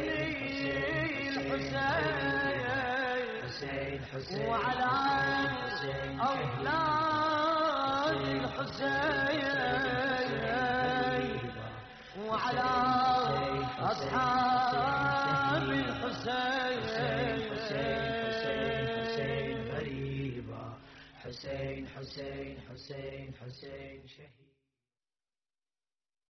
الحسين وعلى أولاد الحسين وعلى أصحاب الحسين. حسين حسين حسين حسين حسين شهيد.